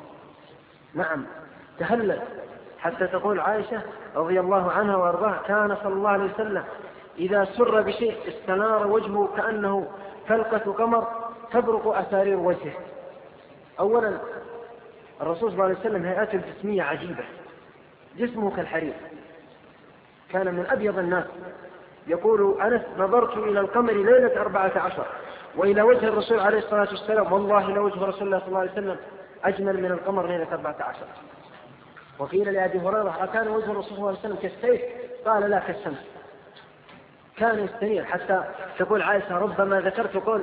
نعم، تهلل. حتى تقول عائشة رضي الله عنها وارضاها: كان صلى الله عليه وسلم إذا سر بشيء استنار وجهه كأنه فلقة قمر تبرق أسارير وجهه. أولا الرسول صلى الله عليه وسلم هيئته الجسمية عجيبة، جسمه كالحرير، كان من أبيض الناس. يقول أنس: نظرت إلى القمر ليلة 14 وإلى وجه الرسول عليه الصلاة والسلام والله لوجه رسول الله صلى الله عليه وسلم أجمل من القمر ليلة 14. وقيل لأبي هريرة: أكان وجه الرسول صلى الله عليه وسلم كالسيف؟ قال: لا، كالشمس. كان يستنير. حتى تقول عائشة: ربما ذكرت قول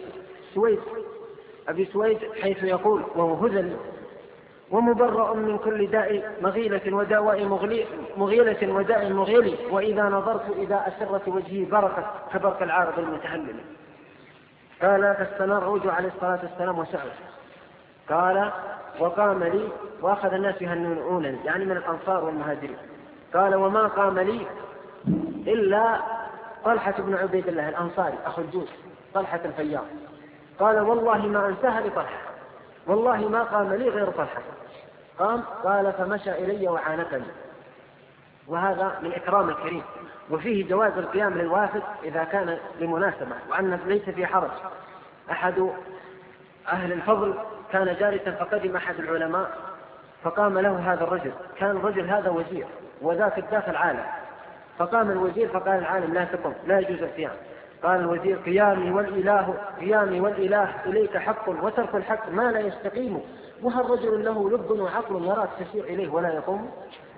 أبي سويد حيث يقول وهو هذل: ومبرأ من كل داء مغيلة ودواء مغيلة وداء مغيل، وإذا نظرت إذا أسرت وجهي برقت كبرق العارض المتهلل. قال: فاستنار وجهه عليه الصلاة والسلام وسعد. قال: وقام لي، وأخذ الناس يهنئونني، يعني من الأنصار والمهاجرين. قال: وما قام لي إلا طلحة بن عبيد الله الأنصاري أخو الجوز، طلحة الفياض. قال: والله ما أنساها لطلحة، والله ما قام لي غير طلحة. قام. قال: فمشى إلي وعانقني. وهذا من إكرام الكريم، وفيه جواز القيام للوافد إذا كان لمناسبة، وأن ليس في حرج. أحد أهل الفضل كان جالسا فقدم أحد العلماء فقام له هذا الرجل، كان الرجل هذا وزير وذاك الداخل العالم. فقام الوزير فقال العالم: لا تقم، لا يجوز القيام. قال الوزير: قيامي والإله إليك حق، وترك الحق ما لا يستقيم، وهل رجل له لب وعقل يراك تسير إليه ولا يقوم؟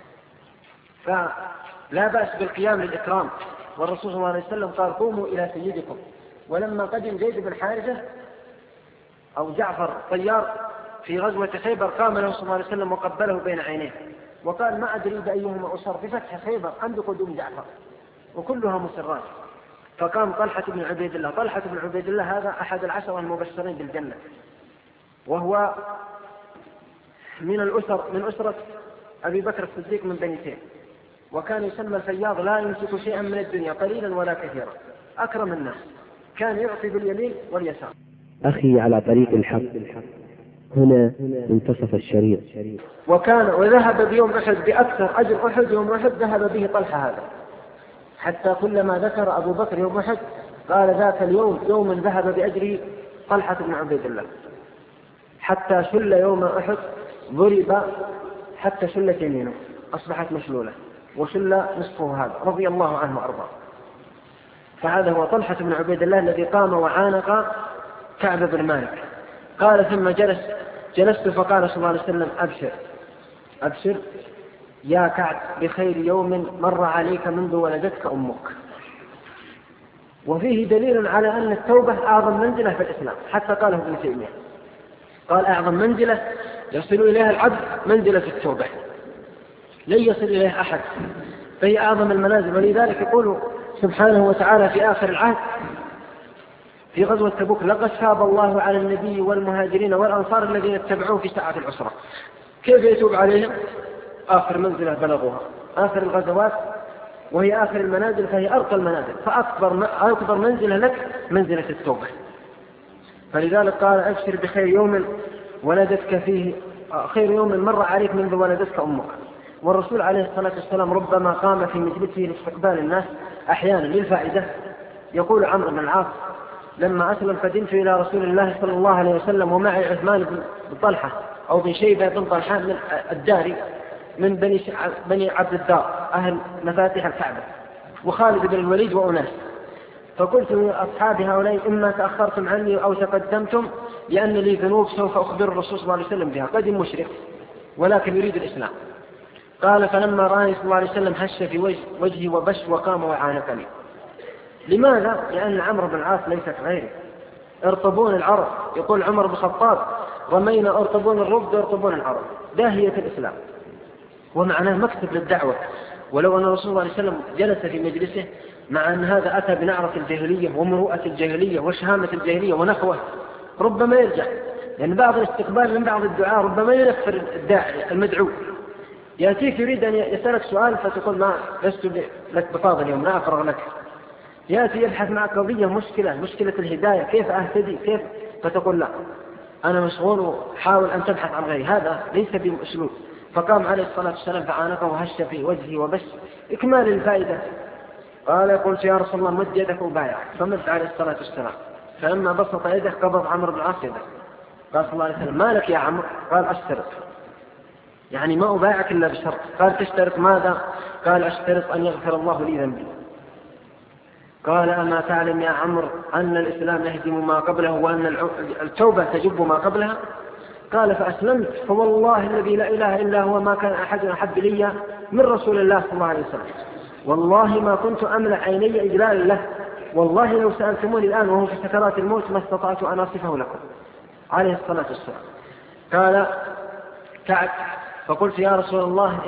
فلا بأس بالقيام للإكرام. والرسول صلى الله عليه وسلم قال: قوموا إلى سيدكم. ولما قدم زيد بن حارثة أو جعفر طيار في غزوة خيبر قام له صلى الله عليه وسلم وقبله بين عينيه وقال: ما أدري بأيهما أسر، بفتح خيبر أم بقدوم جعفر، وكلها مسرات. فقام طلحة بن عبيد الله. طلحة بن عبيد الله هذا أحد 10 المبشرين بالجنة، وهو من أسرة أبي بكر الصديق من بني تيم، وكان يسمى الفياض، لا يمسك شيئا من الدنيا قليلا ولا كثيرا، أكرم الناس، كان يعطي باليمين واليسار. أخي على طريق الحق، هنا منتصف الشريط. وذهب بيوم أحد بأكثر أجر أحد، يوم أحد ذهب به طلحة هذا، حتى كلما ذكر أبو بكر يوم أحد قال ذاك اليوم يوم ذهب بأجره طلحة بن عبيد الله، حتى شل يوم أحد ضرب حتى شلت يمينه أصبحت مشلولة، وشل نصفه هذا رضي الله عنه وأرضاه. فهذا هو طلحة بن عبيد الله الذي قام وعانق كعب بن مالك. قال ثم جلست فقال صلى الله عليه وسلم أبشر يا كعب بخير يوم مر عليك منذ ولدتك أمك. وفيه دليل على أن التوبة أعظم منزلة في الإسلام، حتى قاله ابن تيمية، قال أعظم منزلة يصل إليها العبد منزلة التوبة، لن يصل إليها أحد، فهي أعظم المنازل. ولذلك يقول سبحانه وتعالى في آخر العهد في غزوة تبوك: لقد تاب الله على النبي والمهاجرين والأنصار الذين اتبعوه في ساعة العسرة. كيف يتوب عليهم؟ آخر منزلة بلغوها، آخر الغزوات، وهي آخر المنازل، فهي أرقى المنازل، فأكبر منزلة لك منزلة التوبة. فلذلك قال أبشر بخير يوم ولدتك فيه، خير يوم مر عليك منذ ولدتك أمك. والرسول عليه الصلاة والسلام ربما قام في مجلسه لاستقبال الناس أحيانا للفائدة. يقول عمرو بن العاص: لما أسلم فدنت إلى رسول الله صلى الله عليه وسلم ومعي عثمان بن طلحة أو بن شيبة بن طلحة من الداري من بني عبد الدار أهل مفاتيح الكعبة، وخالد بن الوليد وأناس. فقلت لأصحاب هؤلاء: إما تأخرتم عني أو تقدمتم، لأن لي ذنوب سوف أخبر الرسول صلى الله عليه وسلم بها، قدم مشرك ولكن يريد الإسلام. قال: فلما رأني صلى الله عليه وسلم هش في وجهي وبش وقام وعانقني. لماذا؟ لأن عمرو بن العاص ليس كغيره، ارطبون العرب. يقول عمر بن الخطاب: رمينا ارطبون الرفض وارطبون العرب، داهية الإسلام، ومعناه مكتب للدعوة. ولو أن الرسول صلى الله عليه وسلم جلس في مجلسه مع أن هذا أتى بنعرة الجاهلية ومروءة الجاهلية وشهامة الجاهلية ونخوة، ربما يرجع، لأن بعض الاستقبال من بعض الدعاء ربما ينفر الداعي المدعو، يأتيك يريد أن يسألك سؤال فتقول: ما لست لك بفاضل اليوم، لا أفرغ لك. يأتي يبحث معك قضية مشكلة الهداية، كيف أهتدي كيف، فتقول: لا أنا مشغول وحاول أن تبحث عن غيري. هذا ليس بأسلوب. فقام عليه الصلاة والسلام فعانقه وهش في وجهه وبش إكمال الفائدة. قال: قلت يا رسول الله مد يدك وبايعك، فمد عليه الصلاة والسلام، فلما بسط يده قبض عمرو بن العاص يده. قال صلى الله عليه وسلم: ما لك يا عمرو؟ قال: أشترط، يعني ما أبايعك إلا بشرط. قال: تشترط ماذا؟ قال: أشترط أن يغفر الله لي ذنبي. قال: أما تعلم يا عمرو أن الإسلام يهدم ما قبله وأن التوبة تجب ما قبلها؟ قال: فأسلمت، فوالله الذي لا إله إلا هو ما كان أحد أحب لي من رسول الله صلى الله عليه وسلم، والله ما كنت أملأ عيني إجلالا له، والله لو سألتموني الآن وهو في سكرات الموت ما استطعت أن أصفه لكم، عليه الصلاة والسلام. قال كعب: فقلت يا رسول الله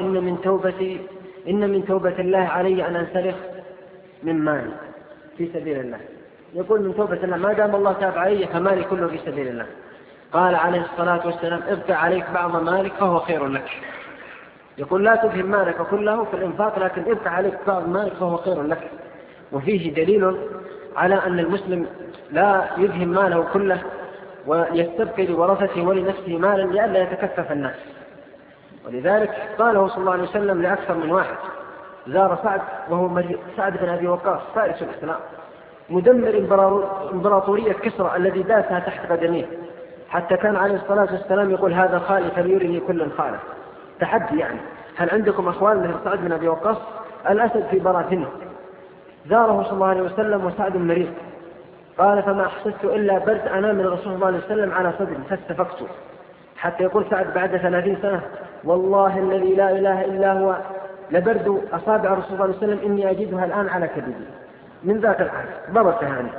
إن من توبة الله علي أن أنسلخ من مالي في سبيل الله. يقول من توبة الله، ما دام الله تاب علي فمالي كله في سبيل الله. قال عليه الصلاة والسلام: ابقى عليك بعض مالك فهو خير لك. يقول: لا تبهم مالك كله في الإنفاق، لكن ابقى عليك بعض مالك فهو خير لك. وفيه دليل على أن المسلم لا يبهم ماله كله ويستبقي لورثته ولنفسه مالا لئلا يتكفف الناس. ولذلك قاله صلى الله عليه وسلم لأكثر من واحد. زار سعد وهو سعد بن أبي وقاص فارس الإسلام، مدمر إمبراطورية كسرى الذي داسها تحت قدميه، حتى كان عليه الصلاة والسلام يقول: هذا خالي فليرني كل خالة. تحدي يعني، هل عندكم أخوان مثل سعد بن أبي وقاص؟ الأسد في براثنه. زاره صلى الله عليه وسلم وسعد مريض. قال: فما أحسست إلا برد أنام الرسول صلى الله عليه وسلم على صدري فاستفقت. حتى يقول سعد بعد 30 سنة: والله الذي لا إله إلا هو لبرد أصابع الرسول صلى الله عليه وسلم إني أجدها الآن على كبدي من ذاك العهد، ضبط يعني.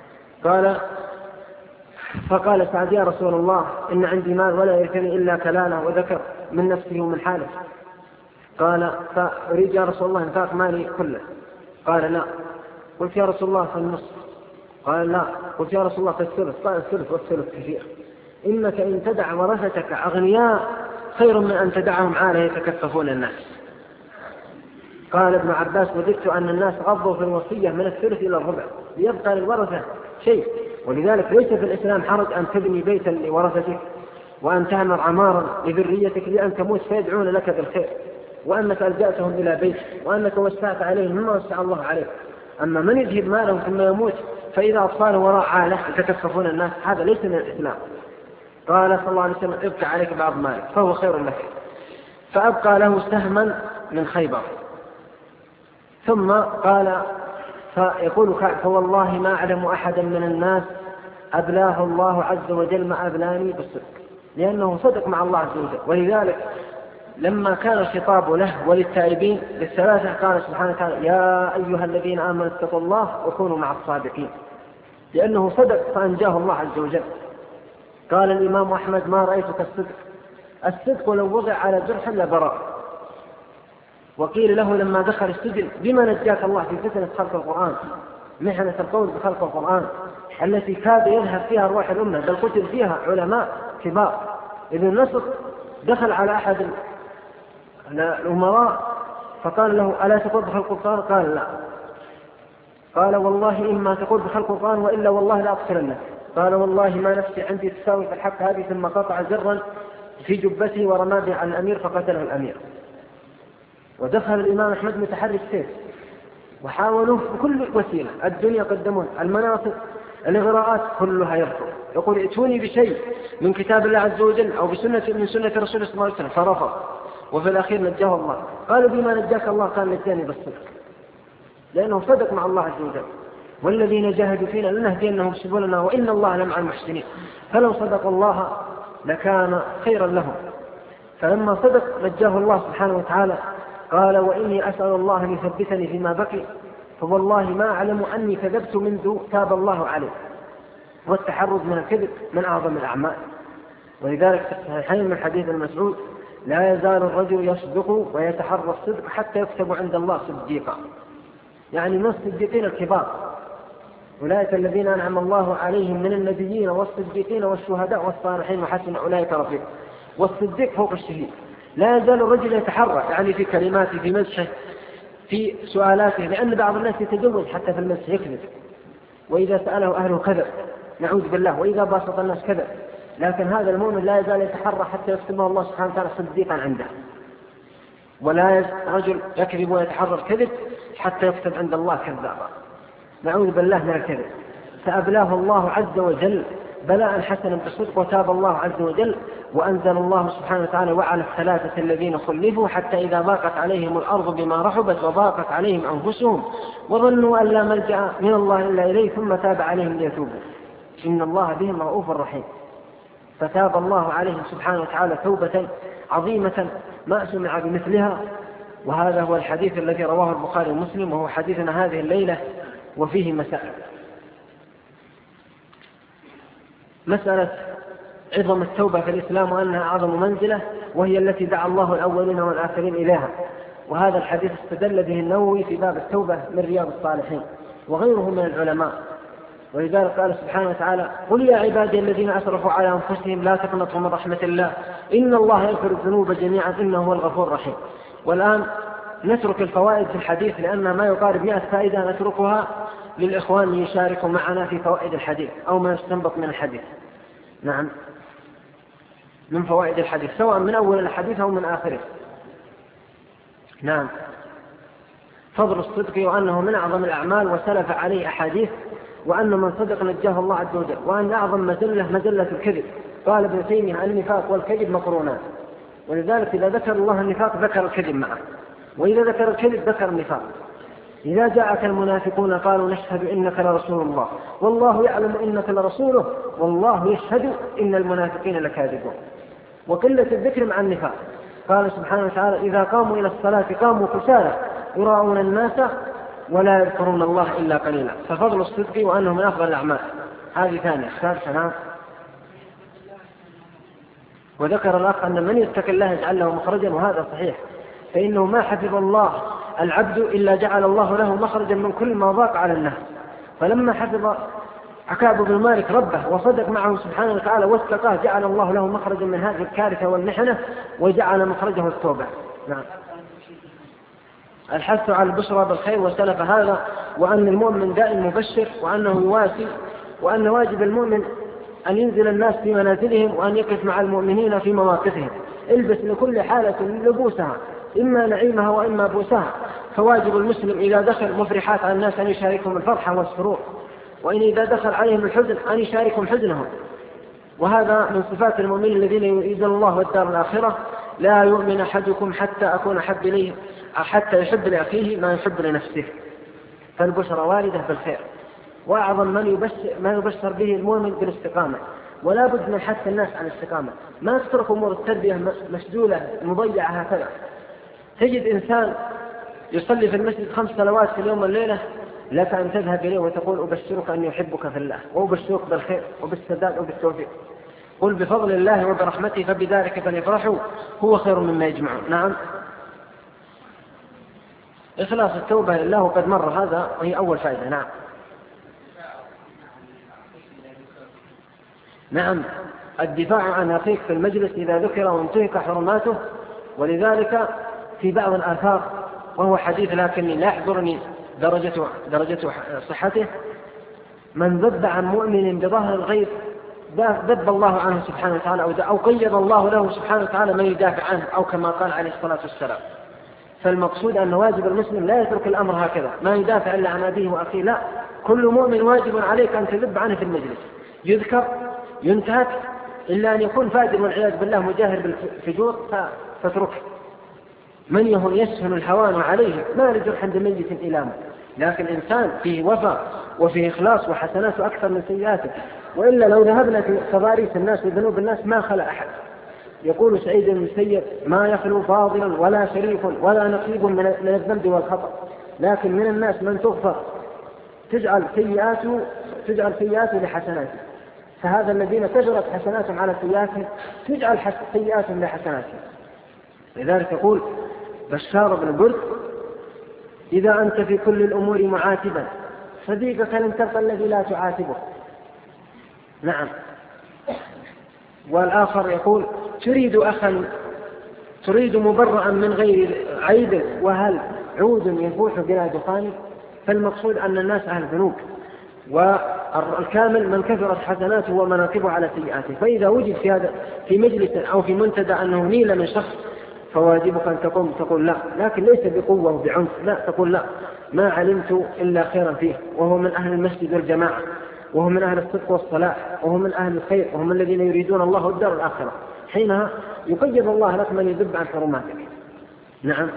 فقال سعد: يا رسول الله إن عندي مال ولا يرثني إلا كلالة وذكر من نفسه ومن حاله. قال: فأريد يا رسول الله انفاق مالي كله. قال: لا. قلت: يا رسول الله فالنصف. قال: لا. قلت: يا رسول الله فالثلث. قال: الثلث والثلث كثير. إنك إن تدع ورثتك أغنياء خير من أن تدعهم عالة يتكففون الناس. قال ابن عباس: وجدت أن الناس غضوا في الوصية من الثلث إلى الربع ليبقى للورثة شيء، ولذلك ليس في الإسلام حرج أن تبني بيتا لورثتك وأن تعمر عمارا لذريتك لأن تموت فيدعون لك بالخير، وأنك ألجأتهم إلى بيت، وأنك وسعت عليهم مما وسع الله عليك. أما من يذهب ماله ثم يموت فإذا أطفاله وراء عالة يتكففون الناس، هذا ليس من الإسلام. قال صلى الله عليه وسلم: ابقى عليك بعض مالك فهو خير لك. فأبقى له سهما من خيبر. ثم قال فيقول كعب: فوالله ما أعلم أحدا من الناس أبلاه الله عز وجل ما أبلاني بالصدق، لأنه صدق مع الله عز وجل. ولذلك لما كان الخطاب له وللتائبين للثلاثة قال سبحانه وتعالى: يا أيها الذين آمنوا اتقوا الله وكونوا مع الصادقين، لأنه صدق فأنجاه الله عز وجل. قال الإمام أحمد: ما رأيتك الصدق لو وضع على جرح لبراء. وقيل له لما دخل السجن: بما نجاك الله في فتنة خلق القرآن، محنة القول بخلق القرآن التي كاد يذهب فيها روح الأمة، بل قتل فيها علماء كبار. ابن نصر دخل على أحد الأمراء فقال له: ألا تقول بخلق القرآن؟ قال: لا. قال: والله إما تقول بخلق القرآن وإلا والله لا أقتلنك. قال: والله ما نفسي عندي تساوي في الحق هذه. ثم قطع زرا في جبته ورمى به على الأمير فقتله الأمير. ودخل الإمام أحمد متحرك سيف، وحاولوا بكل وسيلة، الدنيا قدمون، المناصب، الإغراءات، كلها يرفض. يقول: ائتوني بشيء من كتاب الله عز وجل أو من سنة رسول صلى الله عليه وسلم، فرفض. وفي الأخير نجاه الله. قالوا: بما نجاك الله؟ قال: نجاني بالصدق، لأنه صدق مع الله عز وجل. والذين جاهدوا فينا لنهدينهم سبلنا وإن الله لمع المحسنين. فلو صدقوا الله لكان خيرا لهم. فلما صدق نجاه الله سبحانه وتعالى. قال: وإني أسأل الله أن يثبتني فيما بقي، فوالله ما أعلم أني كذبت منذ تاب الله عليه. والتحرز من الكذب من أعظم الأعمال. ولذلك في الصحيحين من حديث المسعود: لا يزال الرجل يصدق ويتحرى الصدق حتى يكتب عند الله صديقا، يعني من الصديقين الكبار، أولئك الذين أنعم الله عليهم من النبيين والصديقين والشهداء والصالحين وحسن أولئك رفيقا. والصديق فوق الشهيد. لا يزال الرجل يتحرى، يعني في كلماته، في مزحه، في سؤالاته، لأن بعض الناس يتجوز حتى في المزح يكذب، وإذا سأله أهله كذب، نعوذ بالله، وإذا باسط الناس كذب. لكن هذا المؤمن لا يزال يتحرى حتى يكتبه الله سبحانه وتعالى صديقا عنده. ولا رجل يكذب ويتحرى الكذب حتى يكتب عند الله كذابا، نعوذ بالله من الكذب. فأبلاه الله عز وجل بلاء حسنا بالصدق، وتاب الله عز وجل. وأنزل الله سبحانه وتعالى: وعلى الثلاثة الذين خلفوا حتى إذا ضاقت عليهم الأرض بما رحبت وضاقت عليهم أنفسهم وظنوا أن لا ملجأ من الله إلا إليه ثم تاب عليهم ليتوبوا إن الله بهم رؤوف رحيم. فتاب الله عليهم سبحانه وتعالى توبة عظيمة ما سمع بمثلها. وهذا هو الحديث الذي رواه البخاري ومسلم، وهو حديثنا هذه الليلة، وفيه مسائل. مسألة عظم التوبة في الإسلام وأنها أعظم منزلة، وهي التي دعا الله الأولين والآخرين إليها. وهذا الحديث استدل به النووي في باب التوبة من رياض الصالحين وغيره من العلماء. ولذلك قال سبحانه وتعالى: قل يا عبادي الذين أسرفوا على أنفسهم لا تقنطوا من رحمة الله إن الله يغفر الذنوب جميعا إنه هو الغفور الرحيم. والآن نترك الفوائد في الحديث، لأن ما يقارب 100 فائدة نتركها للإخوان يشاركوا معنا في فوائد الحديث أو ما يستنبط من الحديث. نعم، من فوائد الحديث سواء من أول الحديث أو من آخره. نعم، فضل الصدق وأنه من أعظم الأعمال، وسلف عليه أحاديث، وأن من صدق نجاه الله عز وجل، وأن أعظم مزلة الكذب. قال ابن تيمية: النفاق والكذب مقرونان، ولذلك إذا ذكر الله النفاق ذكر الكذب معه، وإذا ذكر الكذب ذكر النفاق. إذا جاءك المنافقون قالوا نشهد إنك لرسول الله والله يعلم إنك لرسوله والله يشهد إن المنافقين لكاذبون. وقلة الذكر مع النفاق. قال سبحانه وتعالى: إذا قاموا إلى الصلاة قاموا كسالى يراءون الناس ولا يذكرون الله إلا قليلا. ففضل الصدق وأنه من أفضل الأعمال. هذه ثانية. ثالثا، وذكر الأخ أن من يتق الله يجعل له مخرجا، وهذا صحيح، فإنه ما حفظ الله العبد إلا جعل الله له مخرجا من كل ما ضاق على الناس. فلما حفظ كعب بن مالك ربه وصدق معه سبحانه وتعالى واتقاه، جعل الله له مخرجا من هذه الكارثة والمحنة وجعل مخرجه التوبة. نعم. الحث على البشرى بالخير وسلف هذا، وأن المؤمن دائم مبشر، وأنه يواسي، وأن واجب المؤمن أن ينزل الناس في منازلهم وأن يقف مع المؤمنين في مواقفهم. البس لكل حالة لبوسها، إما نعيمها وإما بوسها. فواجب المسلم إذا دخل مفرحات على الناس أن يشاركهم الفرحة والسرور، وإن إذا دخل عليهم الحزن أن يشاركهم حزنهم. وهذا من صفات المؤمنين الذين يريدون الله والدار الآخرة. لا يؤمن أحدكم حتى أكون أحب إليه، حتى يحب لأخيه ما يحب لنفسه. فالبشرى واردة بالخير، وأعظم ما يبشر به المؤمن بالاستقامة. ولا بد من حث الناس على الاستقامة، ما تترك أمور التربية مسجولة مضيعة هكذا. تجد إنسان يصلي في المسجد 5 صلوات في اليوم والليلة، لك أن تذهب إليه وتقول أبشرك أن يحبك في الله، وأبشرك بالخير وبالسداد وبالتوفيق. قل بفضل الله وبرحمته فبذلك فليفرحوا هو خير مما يجمعون. نعم. إخلاص التوبة لله وقد مر هذا، وهي أول فائدة. نعم. نعم. الدفاع عن أخيك في المجلس إذا ذكر وانتهك حرماته. ولذلك في بعض الآثار، وهو حديث لكني لا يحضرني درجة صحته، من ذب عن مؤمن بظهر الغيب ذب الله عنه سبحانه وتعالى، أو قيض الله له سبحانه وتعالى من يدافع عنه، أو كما قال عليه الصلاة والسلام. فالمقصود أن واجب المسلم لا يترك الأمر هكذا، ما يدافع إلا عن أبيه وأخيه، لا، كل مؤمن واجب عليك أن تذب عنه في المجلس، يذكر ينتهك، إلا أن يكون فاجر والعياذ بالله مجاهر بالفجور فتركه. من يسهل الهوان عليه ما لجرح عند ميت إلامه. لكن إنسان فيه وفاء وفيه إخلاص وحسناته أكثر من سيئاته. وإلا لو ذهبنا في صغاريس الناس وذنوب الناس ما خلى أحد. يقول سعيد بن المسيب: ما يخلو فاضل ولا شريف ولا نقيب من الذنب والخطأ، لكن من الناس من تغفر تجعل سيئاته لحسناته. فهذا الذين كثرت حسناتهم على سيئاتهم تجعل سيئاتهم لحسناتهم. لذلك يقول بشار بن برد: إذا أنت في كل الأمور معاتبا صديقك لن تلقى الذي لا تعاتبه. نعم. والآخر يقول: تريد مبرأ من غير عيب، وهل عود يفوح بلا دخان. فالمقصود أن الناس أهل ذنوب، والكامل من كثرت حسناته ومناقبه على سيئاته. فإذا وجد في مجلس أو في منتدى أنه نيل من شخص، فواجبك أن تقوم تقول لا، لكن ليس بقوة وبعنف، لا، تقول لا، ما علمت إلا خيرا فيه، وهو من أهل المسجد والجماعة، وهو من أهل الصدق والصلاح، وهو من أهل الخير، وهم الذين يريدون الله والدار الآخرة. حينها يقيد الله لك من يذب عن حرماتك. نعم.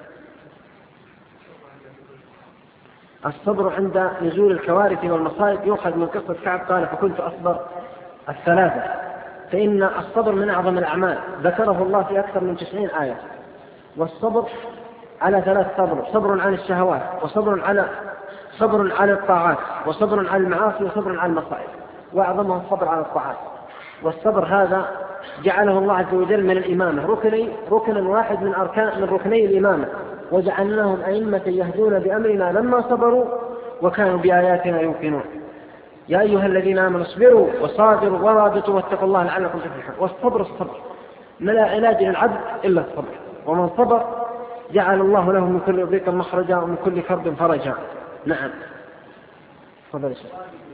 الصبر عند نزول الكوارث والمصائب يؤخذ من قصة كعب قال: فكنت أصبر 3. فإن الصبر من أعظم الأعمال، ذكره الله في أكثر من 90 آية. والصبر على 3 صبر: صبر عن الشهوات، وصبر على الطاعات، وصبر على المعاصي، وصبر على المصائب، وأعظمه الصبر على الطاعات. والصبر هذا جعله الله عز وجل من الإمامة ركنا واحد من ركني الإمامة، وجعلناهم أئمة يهدون بأمرنا لما صبروا وكانوا بآياتنا يوقنون. يا أيها الذين آمنوا اصبروا وصابروا ورابطوا واتقوا الله لعلكم تفلحون. والصبر الصبر، ما لا علاج للعبد إلا الصبر، ومن صبر جعل الله له من كل ضيق مخرجا ومن كل كرب فرجا. نعم. تفضل الشيخ.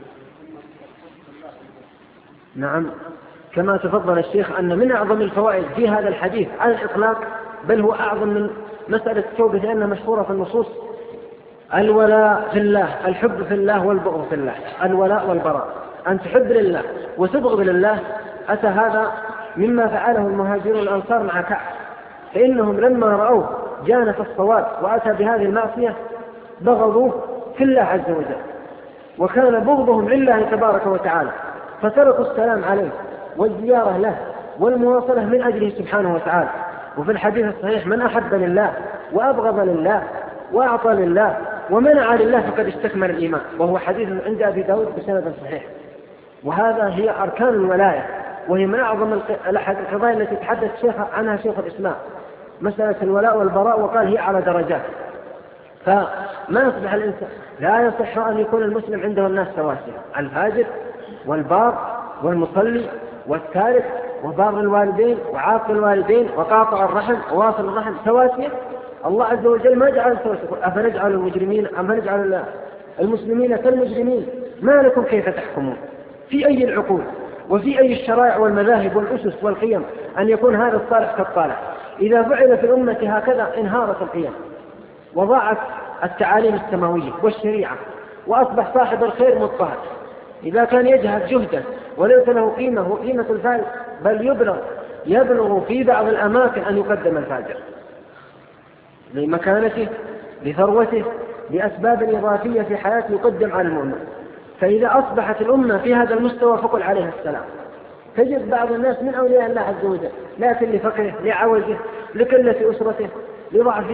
نعم. كما تفضل الشيخ أن من أعظم الفوائد في هذا الحديث على الإطلاق، بل هو أعظم من مسألة التوبة، لأنها مشهورة في النصوص: الولاء في الله، الحب في الله، والبغض في الله. الولاء والبراء، أن تحب لله وتبغض لله. أتى هذا مما فعله المهاجرون الأنصار مع كعب، فإنهم لما رأوه جانف الصواب وأتى بهذه المعصية بغضوه في الله عز وجل، وكان بغضهم لله تبارك وتعالى، فتركوا السلام عليه والزيارة له والمواصلة من أجله سبحانه وتعالى. وفي الحديث الصحيح: من أحب لله وأبغض لله وأعطى لله ومنع لله فقد استكمل الإيمان. وهو حديث عند أبي داود بسند صحيح. وهذا هي أركان الولاية، وهي من أعظم القضايا التي تحدث عنها شيخ الإسلام، مسألة الولاء والبراء، وقال هي على درجات. فما يصبح الإنسان، لا يصح أن يكون المسلم عنده الناس سواسية، الفاجر والبار والمصلي والتارك وبار الوالدين وعاق الوالدين وقاطع الرحم وواصل الرحم سواسية. الله عز وجل ما جعل سواسية. أفنجعل المجرمين أفنجعل المسلمين كالمجرمين ما لكم كيف تحكمون؟ في أي العقول وفي أي الشرائع والمذاهب والأسس والقيم أن يكون هذا الصالح كالطالح؟ إذا فعل في الأمة هكذا انهارت القيم وضاعت التعاليم السماوية والشريعة، وأصبح صاحب الخير مضطهد. إذا كان يجهد جهده وليس له قيمة وقيمة الفاجر، بل يبلغ في بعض الأماكن أن يقدم الفاجر لمكانته لثروته لأسباب إضافية في حياته يقدم على المؤمن. فإذا أصبحت الأمة في هذا المستوى فقل عليها السلام. تجد بعض الناس من أولياء الله عز وجل لكن لفقره لعوجه لقلة أسرته لضعف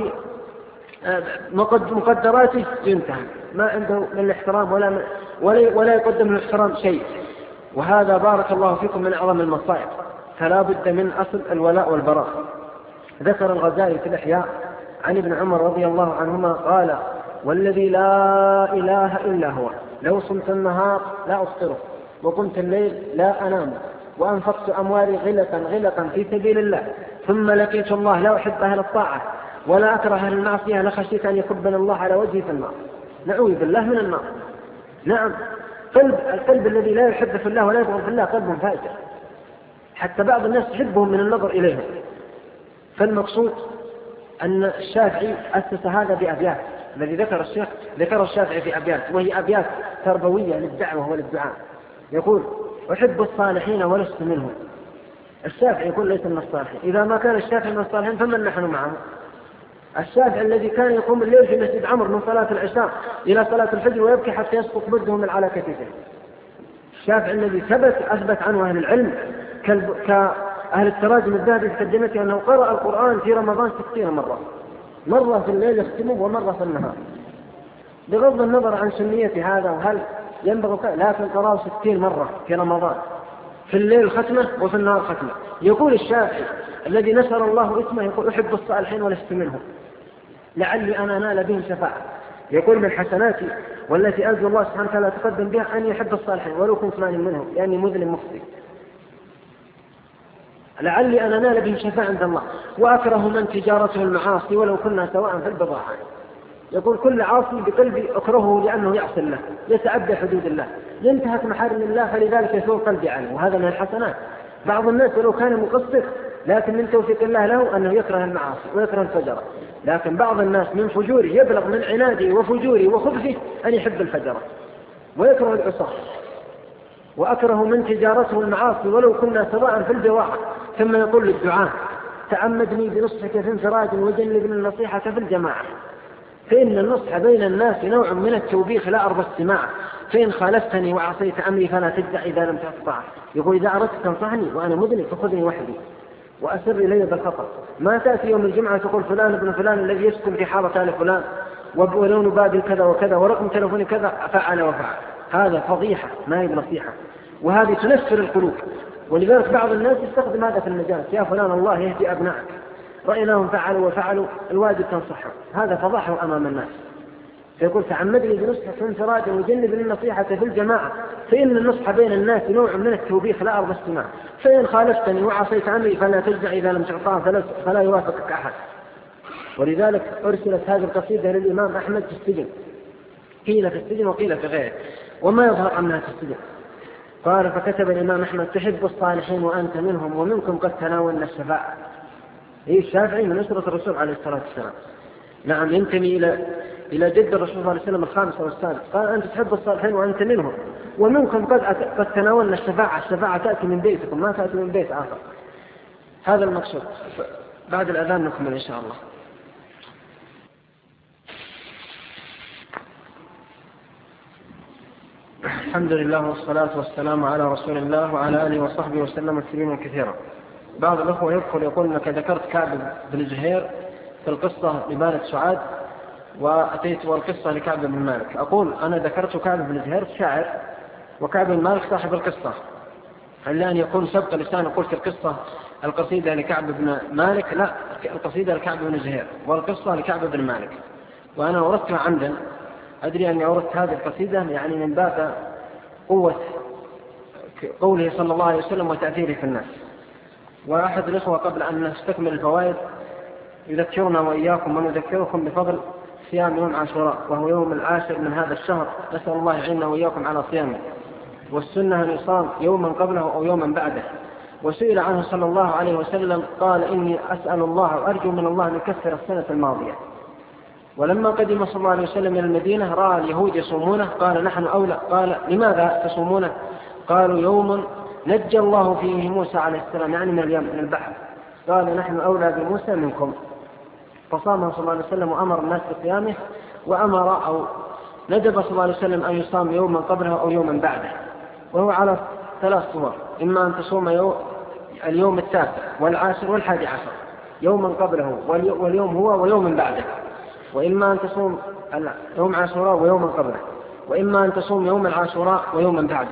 مقدراته ينتهي، ما عنده من الاحترام ولا يقدم الاحترام شيء. وهذا بارك الله فيكم من أعظم المصائب. فلا بد من أصل الولاء والبراء. ذكر الغزالي في الإحياء عن ابن عمر رضي الله عنهما قال: والذي لا إله إلا هو لو صمت النهار لا أفطره وقمت الليل لا أنام وأنفقت أموالي غلقا في سبيل الله ثم لقيت الله لا أحب أهل الطاعة ولا أكره أهل المعصية لخشيت أن يكبنا الله على وجهي في النار. نعوذ بالله من النار. نعم، القلب الذي لا يحب في الله ولا يبغض في الله قلب فاجر، حتى بعض الناس يحبهم من النظر إليهم. فالمقصود أن الشافعي أسس هذا بأبيات، الذي ذكر الشافعي في أبيات، وهي أبيات تربوية للدعوة وللدعاء. يقول: أحب الصالحين ولست منهم. الشافعي يقول ليس من الصالحين. إذا ما كان الشافعي من الصالحين فمن نحن معه؟ الشافعي الذي كان يقوم الليل في مسجد عمر من صلاة العشاء إلى صلاة الفجر ويبكي حتى يسقط بده من على كتفه. الشافعي الذي أثبت عنه أهل العلم كأهل التراجم الذهبي في ترجمته أنه قرأ القرآن في رمضان 60 مرة، مرة في الليل يختمه ومرة في النهار، بغض النظر عن سنية هذا وهل ينبغي، لكن قرأه 60 مرة في رمضان، في الليل ختمة وفي النهار ختمة. يقول الشافعي الذي نشر الله اسمه يقول: أحب الصالحين ولست منهم لعلي أنا أنال بهم شفاعة. يقول: من حسناتي والتي أرجو الله سبحانه وتعالى تقدم بها أن يحب الصالحين ولو كنت ماني منهم لأني مذنب مخطئ، لعلي أنا أنال بهم شفاعة عند الله، وأكره من تجارته المعاصي ولو كنا سواء في البضاعة. يقول: كل عاصي بقلبي أكرهه لأنه يعصي الله يتعدى حدود الله ينتهك محارم الله فلذلك يثور قلبي عنه. وهذا من الحسنات. بعض الناس ولو كان مقصر لكن من توفيق الله له أنه يكره المعاصي ويكره الفجرة، لكن بعض الناس من فجوره يبلغ من عناده وفجوره وخبثه أن يحب الفجرة ويكره العصاة. وأكره من تجارته المعاصي ولو كنا سواء في البضاعة. ثم يقول للدعاء: تعمدني بنصحك في انفراد وجنبني النصيحة في الجماعة، فإن النصح بين الناس نوع من التوبيخ لا أرضى السماع، فإن خالفتني وعصيت أمري فلا تجزع إذا لم تقطع. يقول: إذا أردت تنصحني وأنا مذنب فخذني وحدي وأسر إلي بالخطأ. ما تأتي يوم الجمعة تقول: فلان ابن فلان الذي يسكن في حارة آل فلان ولون بابي كذا وكذا ورقم تلفوني كذا فعل وفعل. هذا فضيحة ما هي نصيحة، وهذه تنفر القلوب. ولذلك بعض الناس يستخدم هذا في المجال: يا فلان الله يهدي أبنائك، رأيناهم فعلوا وفعلوا الواجب تنصحهم. هذا فضحه أمام الناس. فيقول: تعمدني بنصحك في انفراد وجنبني النصيحة في الجماعة، فإن النصح بين الناس نوع من التوبيخ لا أرضى السماع، فإن خالفتني وعصيت أمري فلا تجزع إذا لم تعطاه فلا يوافقك أحد. ولذلك أرسلت هذه القصيدة للإمام أحمد في السجن، قيل في السجن وقيل في غيره، وما يظهر أنها في السجن. قال: فكتب الإمام أحمد: تحب الصالحين وأنت منهم ومنكم قد تناولنا الشفاعة. هي الشافعي من أسرة الرسول عليه الصلاة والسلام. نعم، ينتمي إلى جد الرسول صلى الله عليه وسلم الخامس والسادس. قال: أنت تحب الصالحين وأنت منهم ومنكم قد تناولنا الشفاعة. الشفاعة تأتي من بيتكم ما تأتي من بيت آخر. هذا المقصود. بعد الأذان نكمل إن شاء الله. الحمد لله والصلاة والسلام على رسول الله وعلى آله وصحبه وسلم تسليما كثيرا. بعض الأخوة يقول أنك ذكرت كعب بن زهير في القصة لمالك سعاد وأتيت والقصة لكعب بن مالك. أقول: أنا ذكرت كعب بن زهير شاعر وكعب بن مالك صاحب القصة، إلا أن يكون سبق لسان قلت القصة القصيدة لكعب بن مالك، لا، القصيدة لكعب بن زهير والقصة لكعب بن مالك. وأنا أوردتها عمدا، أدري أني أوردت هذه القصيدة يعني من باب قوة قوله صلى الله عليه وسلم وتأثيره في الناس. وأحد الإخوة قبل أن نستكمل الفوائد يذكرنا وإياكم ونذكركم بفضل صيام يوم عاشوراء، وهو يوم العاشر من هذا الشهر، نسأل الله يعيننا وإياكم على صيامه. والسنة أن يصام يوما قبله أو يوما بعده. وسئل عنه صلى الله عليه وسلم قال: إني أسأل الله وأرجو من الله أن يكفر السنة الماضية. ولما قدم صلى الله عليه وسلم إلى المدينة رأى اليهود يصومونه، قال: نحن أولى. قال: لماذا تصومونه؟ قالوا: يوم نجى الله فيه موسى عليه السلام، يعني من البحر. قال: نحن أولى بموسى منكم. فصام صلى الله عليه وسلم وأمر الناس بصيامه، وأمر أو ندب صلى الله عليه وسلم أن يصام يوما قبله أو يوما بعده، وهو على 3 صور: إما أن تصوم اليوم 9 والعاشر وال11 يوما قبله واليوم هو ويوم بعده، وإما أن تصوم يوم عاشوراء ويوما قبله، وإما أن تصوم يوم العاشوراء ويوما بعده.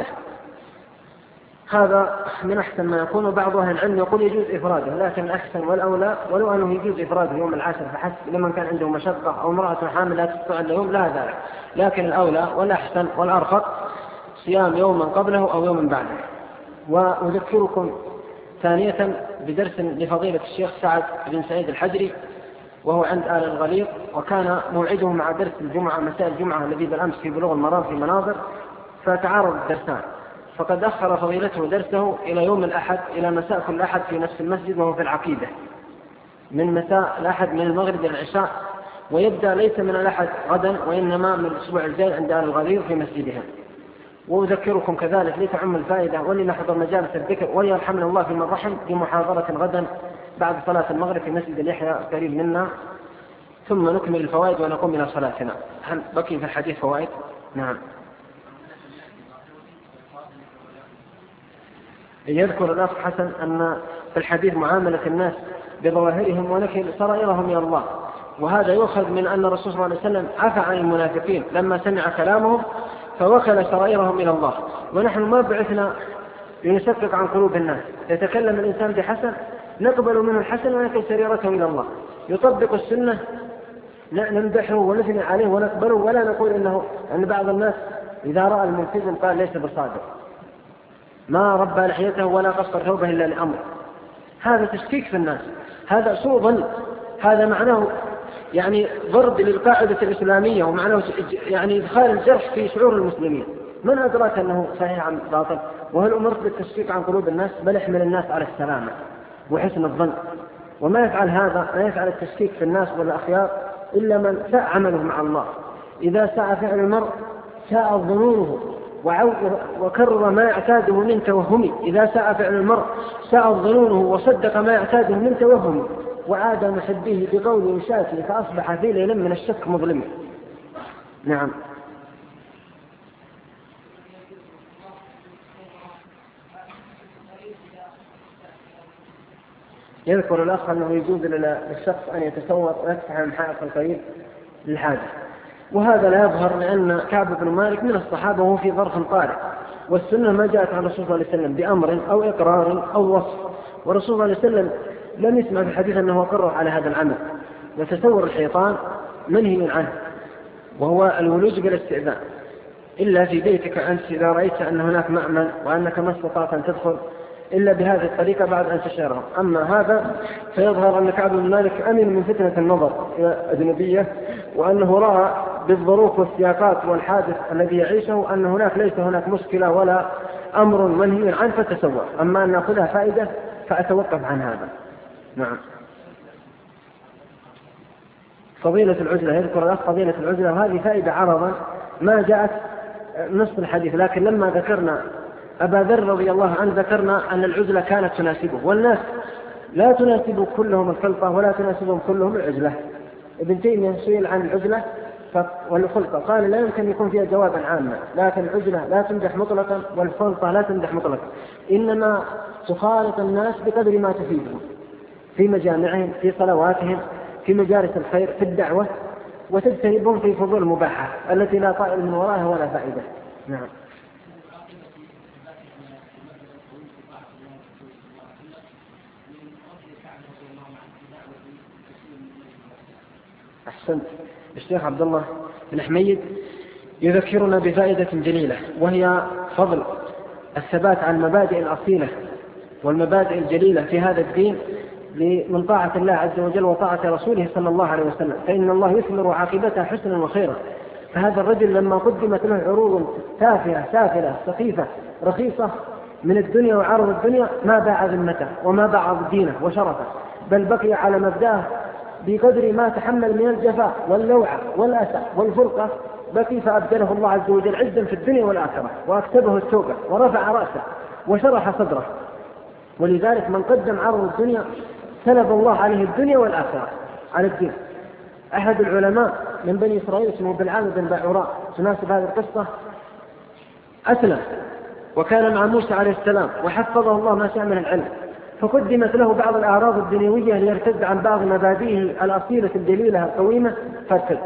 هذا من أحسن ما يكون. وبعض أهل العلم يقول يجوز إفراده، لكن الأحسن والأولى ولو أنه يجوز إفراده يوم العاشر فحسب لمن كان عنده مشقة أو امرأة حامل لا تستطيع اليوم لا ذلك، لكن الأولى والأحسن والأرفق صيام يوما قبله أو يوما بعده. وأذكركم ثانية بدرس لفضيلة الشيخ سعد بن سعيد الحجري، وهو عند آل الغليظ، وكان موعده مع درس الجمعة مساء الجمعة الذي بالأمس في بلوغ المرام في مناظر، فتعارض الدرسان، فقد أخر فضيلته درسه إلى يوم الأحد، إلى مساء كل أحد في نفس المسجد، وهو في العقيدة، من مساء الأحد من المغرب إلى العشاء، ويبدأ ليس من الأحد غدا وإنما من الأسبوع الجاي عند آل الغليظ في مسجدهم. وأذكركم كذلك لتعم الفائدة ولنحضر مجالس الذكر وليرحمنا الله في من رحم بمحاضرة غدا بعد صلاة المغرب في مسجد اليحيى قريب منا، ثم نكمل الفوائد ونقوم إلى صلاتنا. هل بقي في الحديث فوائد؟ نعم. يذكر الأخ حسن أن في الحديث معاملة الناس بظواهرهم ونكل سرائرهم إلى الله، وهذا يؤخذ من أن الرسول صلى الله عليه وسلم عفى عن المنافقين لما سمع كلامهم فوكل سرائرهم إلى الله. ونحن ما بعثنا لنشقق عن قلوب الناس، يتكلم الإنسان بحسن نقبل منه الحسن ونكل سريرته إلى الله، يطبق السنة نمدحه ونثني عليه ونقبله، ولا نقول إنه أن بعض الناس إذا رأى الملتزم قال ليس بصادق، ما ربى لحيته ولا قصر ثوبه إلا لأمر. هذا تشكيك في الناس، هذا سوء ظن، هذا معناه يعني ضرب للقاعدة الإسلامية، ومعناه يعني إدخال الجرح في شعور المسلمين. من أدراك أنه صحيح عن باطل؟ وهل أمرت بالتشكيك عن قلوب الناس؟ بل احمل الناس على السلامة وحسن الظن. وما يفعل هذا، ما يفعل التشكيك في الناس والأخيار إلا من ساء عمله مع الله. إذا ساء فعل المرء ساء ظنونه وكرر ما يعتاده من توهم. إذا ساء فعل المرء ساء ظنونه وصدق ما يعتاده من توهم، وعاد محبيه بقوله شاكي فأصبح في ليل من الشك مظلم. نعم. يذكر الأخ أنه يجوز للشخص أن يتصور ويفتح عن حائط القريب للحاجة، وهذا لا يظهر لأن كعب بن مالك من الصحابة وهو في ظرف طارئ، والسنة ما جاءت عن الرسول صلى الله عليه وسلم بأمر أو إقرار أو وصف، والرسول صلى الله عليه وسلم لم يسمع في الحديث أنه أقره على هذا العمل. وتصور الشيطان منهي عنه، وهو الولوج بالاستئذان إلا في بيتك أنت إذا رأيت أن هناك مأمن وأنك ما استطعت أن تدخل إلا بهذه الطريقة بعد أن تشعره. أما هذا فيظهر أن كعب بن مالك أمن من فتنة النظر إلى أجنبية، وأنه رأى بالظروف والسياقات والحادث الذي يعيشه أن هناك ليس هناك مشكلة ولا أمر منهي عنه فتسوى. أما أن نأخذها فائدة فأتوقف عن هذا. نعم. فضيلة العزلة، يذكر الأخ فضيلة العزلة، وهذه فائدة عرضا ما جاءت نص الحديث، لكن لما ذكرنا أبا ذر رضي الله عنه ذكرنا أن العزلة كانت تناسبه، والناس لا تناسب كلهم الخلطة ولا تناسبهم كلهم العزلة. ابن تيمية سئل عن العزلة والخلطة قال لا يمكن يكون فيها جوابا عاما، لكن العزلة لا تمدح مطلقا والخلطة لا تمدح مطلقا، إنما تخالط الناس بقدر ما تفيدهم في مجامعهم، في صلواتهم، في مجالس الخير، في الدعوة، وتجتنبهم في فضول المباحة التي لا طائل من وراءها ولا فائدة. نعم. أحسنت. الشيخ عبد الله بن حميد يذكرنا بفائدة جليلة، وهي فضل الثبات على المبادئ الأصيلة والمبادئ الجليلة في هذا الدين من طاعة الله عز وجل وطاعة رسوله صلى الله عليه وسلم، فإن الله يثمر عاقبتها حسنا وخيرا. فهذا الرجل لما قدمت له عروض تافهة سافلة سخيفة رخيصة من الدنيا وعرض الدنيا ما باع ذمته وما باع دينه وشرفه، بل بقي على مبداه بقدر ما تحمل من الجفاء واللوعة والأسى والفرقة، بقي فأبدله الله عز وجل عزا في الدنيا والآخرة، وأكتبه التوبة ورفع رأسه وشرح صدره. ولذلك من قدم عرض الدنيا سلب الله عليه الدنيا والآخرة على الدين. أحد العلماء من بني إسرائيل اسمه بلعام بن باعوراء تناسب هذه القصة أسلم وكان مع موسى عليه السلام وحفظه الله ما شاء من العلم، فقدمت له بعض الأعراض الدنيوية ليرتد عن بعض مبادئه الأصيلة الدليلة القويمة فارتد،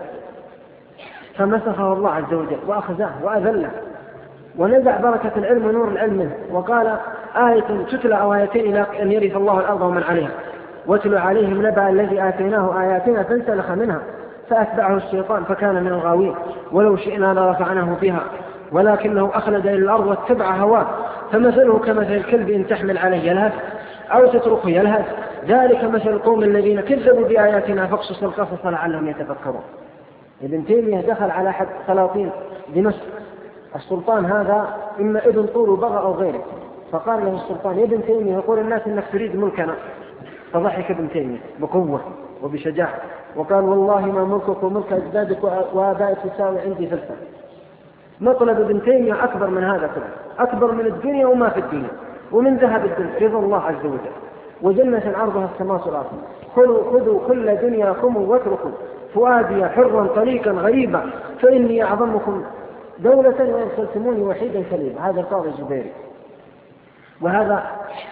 فمسخه الله عز وجل وأخزاه وأذله ونزع بركة العلم ونور العلم منه، وقال آية تتلى أو آيتين إلى أن يرث الله الأرض ومن عليها واتل عليهم نبأ الذي آتيناه آياتنا فانسلخ منها فأتبعه الشيطان فكان من الغاوين ولو شئنا لرفعناه بها ولكنه أخلد إلى الأرض واتبع هواه فمثله كمثل الكلب إن تحمل عليه يلهث أو تتركه يلهث ذلك مثل القوم الذين كذبوا بآياتنا فاقصص القصص لعلهم يتفكرون. ابن تيمية دخل على أحد سلاطين دمشق، السلطان هذا إما ابن طول وبغى أو غيره، فقال له السلطان يا ابن تيمية يقول الناس إنك تريد ملكنا، فضحك ابن تيمية بقوة وبشجاعة وقال والله ما ملكك وملك أجدادك وآبائك تساوي عندي فلسفة. مطلب ابن تيمية أكبر من هذا كله، أكبر من الدنيا وما في الدنيا ومن ذهب الدنيا رضا الله عز وجل وجنة عرضها السماء والأرض. خذوا كل دنياكم واتركوا فؤادي حرا طريقا غريبا فإني أعظمكم دولة ويرسلتموني وحيدا كليبا. هذا القاضي الزبيري. وهذا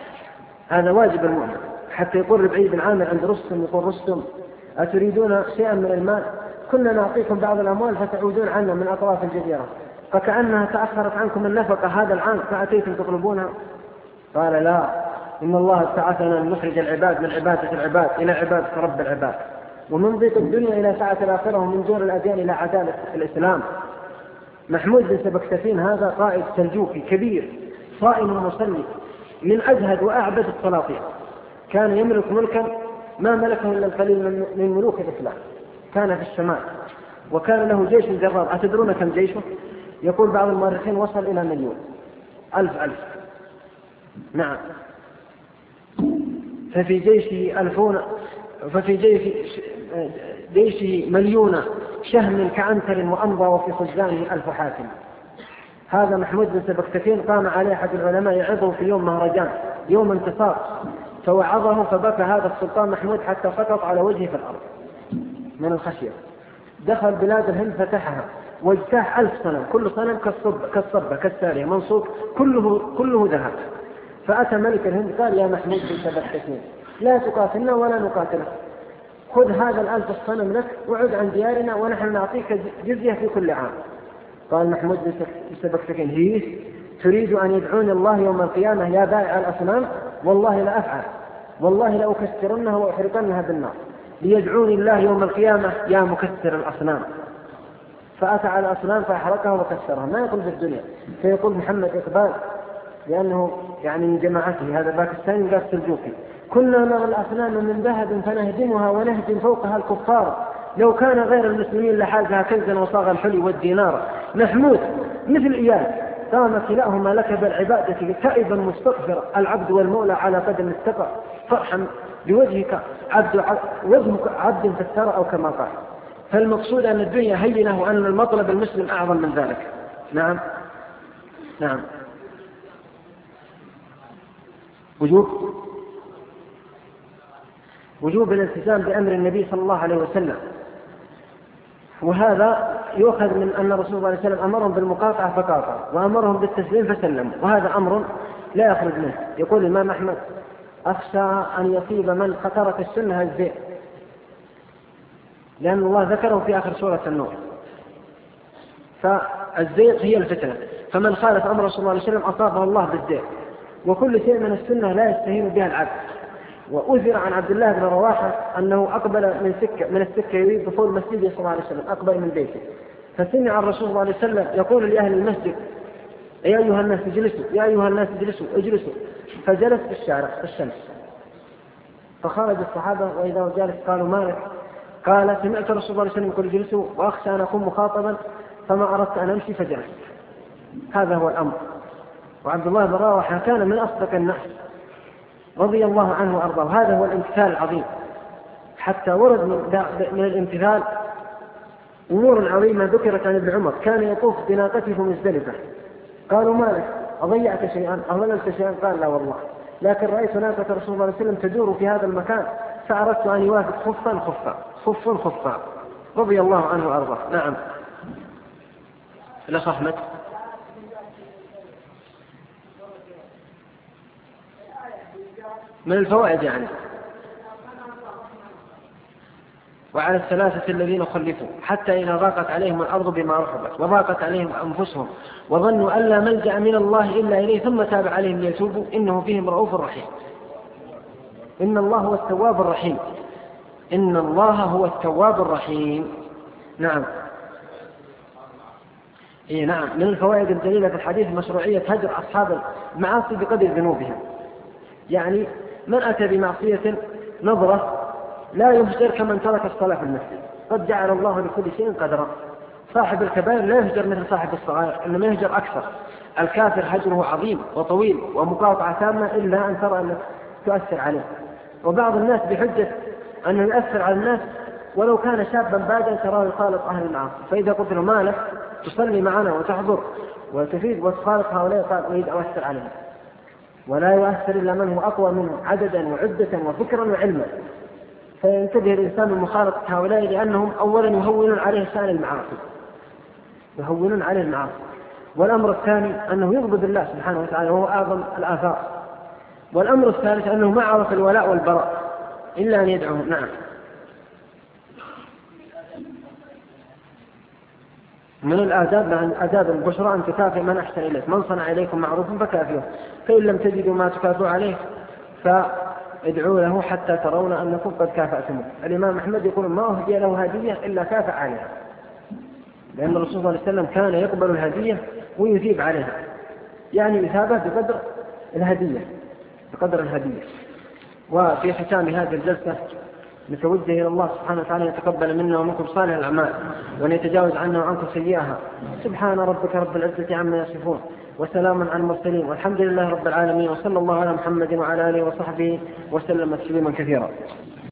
واجب المؤمن. حتى يقول ربعي بن عامر عند رستم يقول رستم أتريدون شيئا من المال كنا نعطيكم بعض الأموال فتعودون عنا من أطراف الجزيرة فكأنها تأخرت عنكم النفقة هذا العام فأتيتم تطلبونها. قال لا، إن الله ابتعثنا لنخرج العباد من عبادة العباد إلى عبادة رب العباد ومن ضيق الدنيا إلى سعة الآخرة ومن جور الأديان إلى عدالة الإسلام. محمود بن سبكتفين هذا قائد سلجوقي كبير صائم مصلي من أجهد وأعبد السلاطين، كان يملك ملكا ما ملكه إلا القليل من ملوك الإسلام، كان في الشمال وكان له جيش جرار. أتدرون كم جيشه؟ يقول بعض المؤرخين وصل إلى 1,000,000. نعم. ففي جيشه 1,000,000 شهم كعنتر وأمضى وفي خزانه 1000 حاكم. هذا محمود بن سبكتفين قام عليه أحد العلماء يعظه في يوم مهرجان يوم انتصار فوعظه فبكى هذا السلطان محمود حتى سقط على وجهه في الأرض من الخشية. دخل بلاد الهند فتحها واجتاح 1000 صنم، كل صنم كالصبة كالسارية منصوب كله ذهب. فأتى ملك الهند قال يا محمود بن سبكتفين لا تقاتلنا ولا نقاتلك، خذ هذا 1000 الصنم لك وعد عن ديارنا ونحن نعطيك جزية في كل عام. قال محمود بن سبكتفين هي تريد أن يدعون الله يوم القيامة يا بائع الأصنام؟ والله لا أفعل، والله لا أكسرنها وأحرقنها بالنار. ليدعوني الله يوم القيامة يا مكسر الأصنام. فأتى على الأصنام فأحرقها وكسرها. ما يقول في الدنيا. فيقول محمد إقبال لأنه يعني من جماعته هذا باكستاني قال سلجوقي كنا نرى الأصنام من ذهب فنهدمها ونهدم فوقها الكفار لو كان غير المسلمين لحازها كنزا وصاغ الحلي والدينار. محمود مثل إياد قام كلاهما لك بالعبادة تائبا مستغفرا العبد والمولى على قدم استقى فرحا بوجهك وجهك عبد فاسترى أو كما قال. فالمقصود أن الدنيا هينة وأن المطلب المسلم أعظم من ذلك. نعم. وجوب الالتزام بأمر النبي صلى الله عليه وسلم، وهذا يؤخذ من أن رسول الله صلى الله عليه وسلم أمرهم بالمقاطعة فقاطعوا وأمرهم بالتسليم فسلموا، وهذا أمر لا يخرج منه. يقول الإمام أحمد أخشى أن يصيب من ترك السنة الزيغ، لأن الله ذكره في آخر سورة النور. فالزيغ هي الفتنة، فمن خالف أمر رسول الله صلى الله عليه وسلم أصابه الله بالزيغ. وكل شيء من السنة لا يستهين بها العبد، وأثر عن عبد الله بن رواحة أنه أقبل من السكة يريد دخول مسجده صلى الله عليه وسلم، أقبل من بيته، فسمع الرسول صلى الله عليه وسلم يقول لأهل المسجد: يا أيها الناس اجلسوا، يا أيها الناس اجلسوا، فجلس في الشارع في الشمس. فخرج الصحابة وإذا جالس قالوا: ما لك؟ قال: سمعت الرسول صلى الله عليه وسلم يقول اجلسوا وأخشى أن أكون مخاطبا فما أردت أن أمشي فجلست. هذا هو الأمر. وعبد الله بن رواحة كان من أصدق الناس رضي الله عنه وأرضاه. هذا هو الامتثال العظيم. حتى ورد من الامتثال أمور عظيمة ذكرت عن ابن عمر: كان يطوف بناقته في مزدلفة، قالوا: ما لك؟ أضيعت شيئا؟ أضللت شيئا؟ قال: لا والله، لكن رأيت ناقة رسول الله صلى الله عليه وسلم تدور في هذا المكان فأردت أن يوافق خفا. رضي الله عنه وأرضاه. نعم. الأخ أحمد. من الفوائد يعني: وعلى الثلاثة الذين خلفوا حتى إذا ضاقت عليهم الأرض بما رحبت وضاقت عليهم أنفسهم وظنوا أن لا ملجأ من الله إلا إليه ثم تاب عليهم ليتوبوا إنه بهم رؤوف رحيم. إن الله هو التواب الرحيم. إن الله هو التواب الرحيم. نعم. نعم. من الفوائد الجليلة في الحديث مشروعية هجر أصحاب المعاصي بقدر ذنوبهم. يعني من أتى بمعصية نظرة لا يهجر كمن ترك الصلاة في المسجد. قد جعل الله لكل شيء قدرا. صاحب الكبائر لا يهجر مثل صاحب الصغائر، إنما يهجر أكثر. الكافر هجره عظيم وطويل ومقاطعة تامة إلا أن ترى أنك تؤثر عليه. وبعض الناس بحجة أنه يؤثر على الناس ولو كان شابا بادا تراه يخالط أهل المعاصي، فإذا قلت له: ما لك تصلي معنا وتحضر وتفيد وتخالط هؤلاء؟ قال: أريد أؤثر عليهم. ولا يؤثر إلا من هو أقوى منه عددا وعدة وفكرا وعلما. فينتبه الإنسان من مخالطة هؤلاء لأنهم أولا يهونون عليه شأن المعاصي، والأمر الثاني أنه يغضب الله سبحانه وتعالى وهو أعظم الآثار. والأمر الثالث أنه ما عرف الولاء والبراء إلا أن يدعوهم. نعم. من الآداب من آداب البشرى أن تكافئ من أحسن إليك، من صنع إليكم معروفا فكافئوه، فإن لم تجدوا ما تكافئوا عليه فادعوا له حتى ترون أنكم قد كافأتموه. الإمام أحمد يقول: ما أهدي له هدية إلا كافأ عليها، لأن الرسول صلى الله عليه وسلم كان يقبل الهدية ويثيب عليها، يعني يثابه بقدر الهدية. وفي ختام هذه الجلسة نتوجه إلى الله سبحانه وتعالى يتقبل منا ومنكم صالح الأعمال وأن يتجاوز عنا وعنكم سيئها. سبحان ربك رب العزة عما يصفون وسلام على المرسلين والحمد لله رب العالمين، وصلى الله على محمد وعلى آله وصحبه وسلم تسليما كثيرا.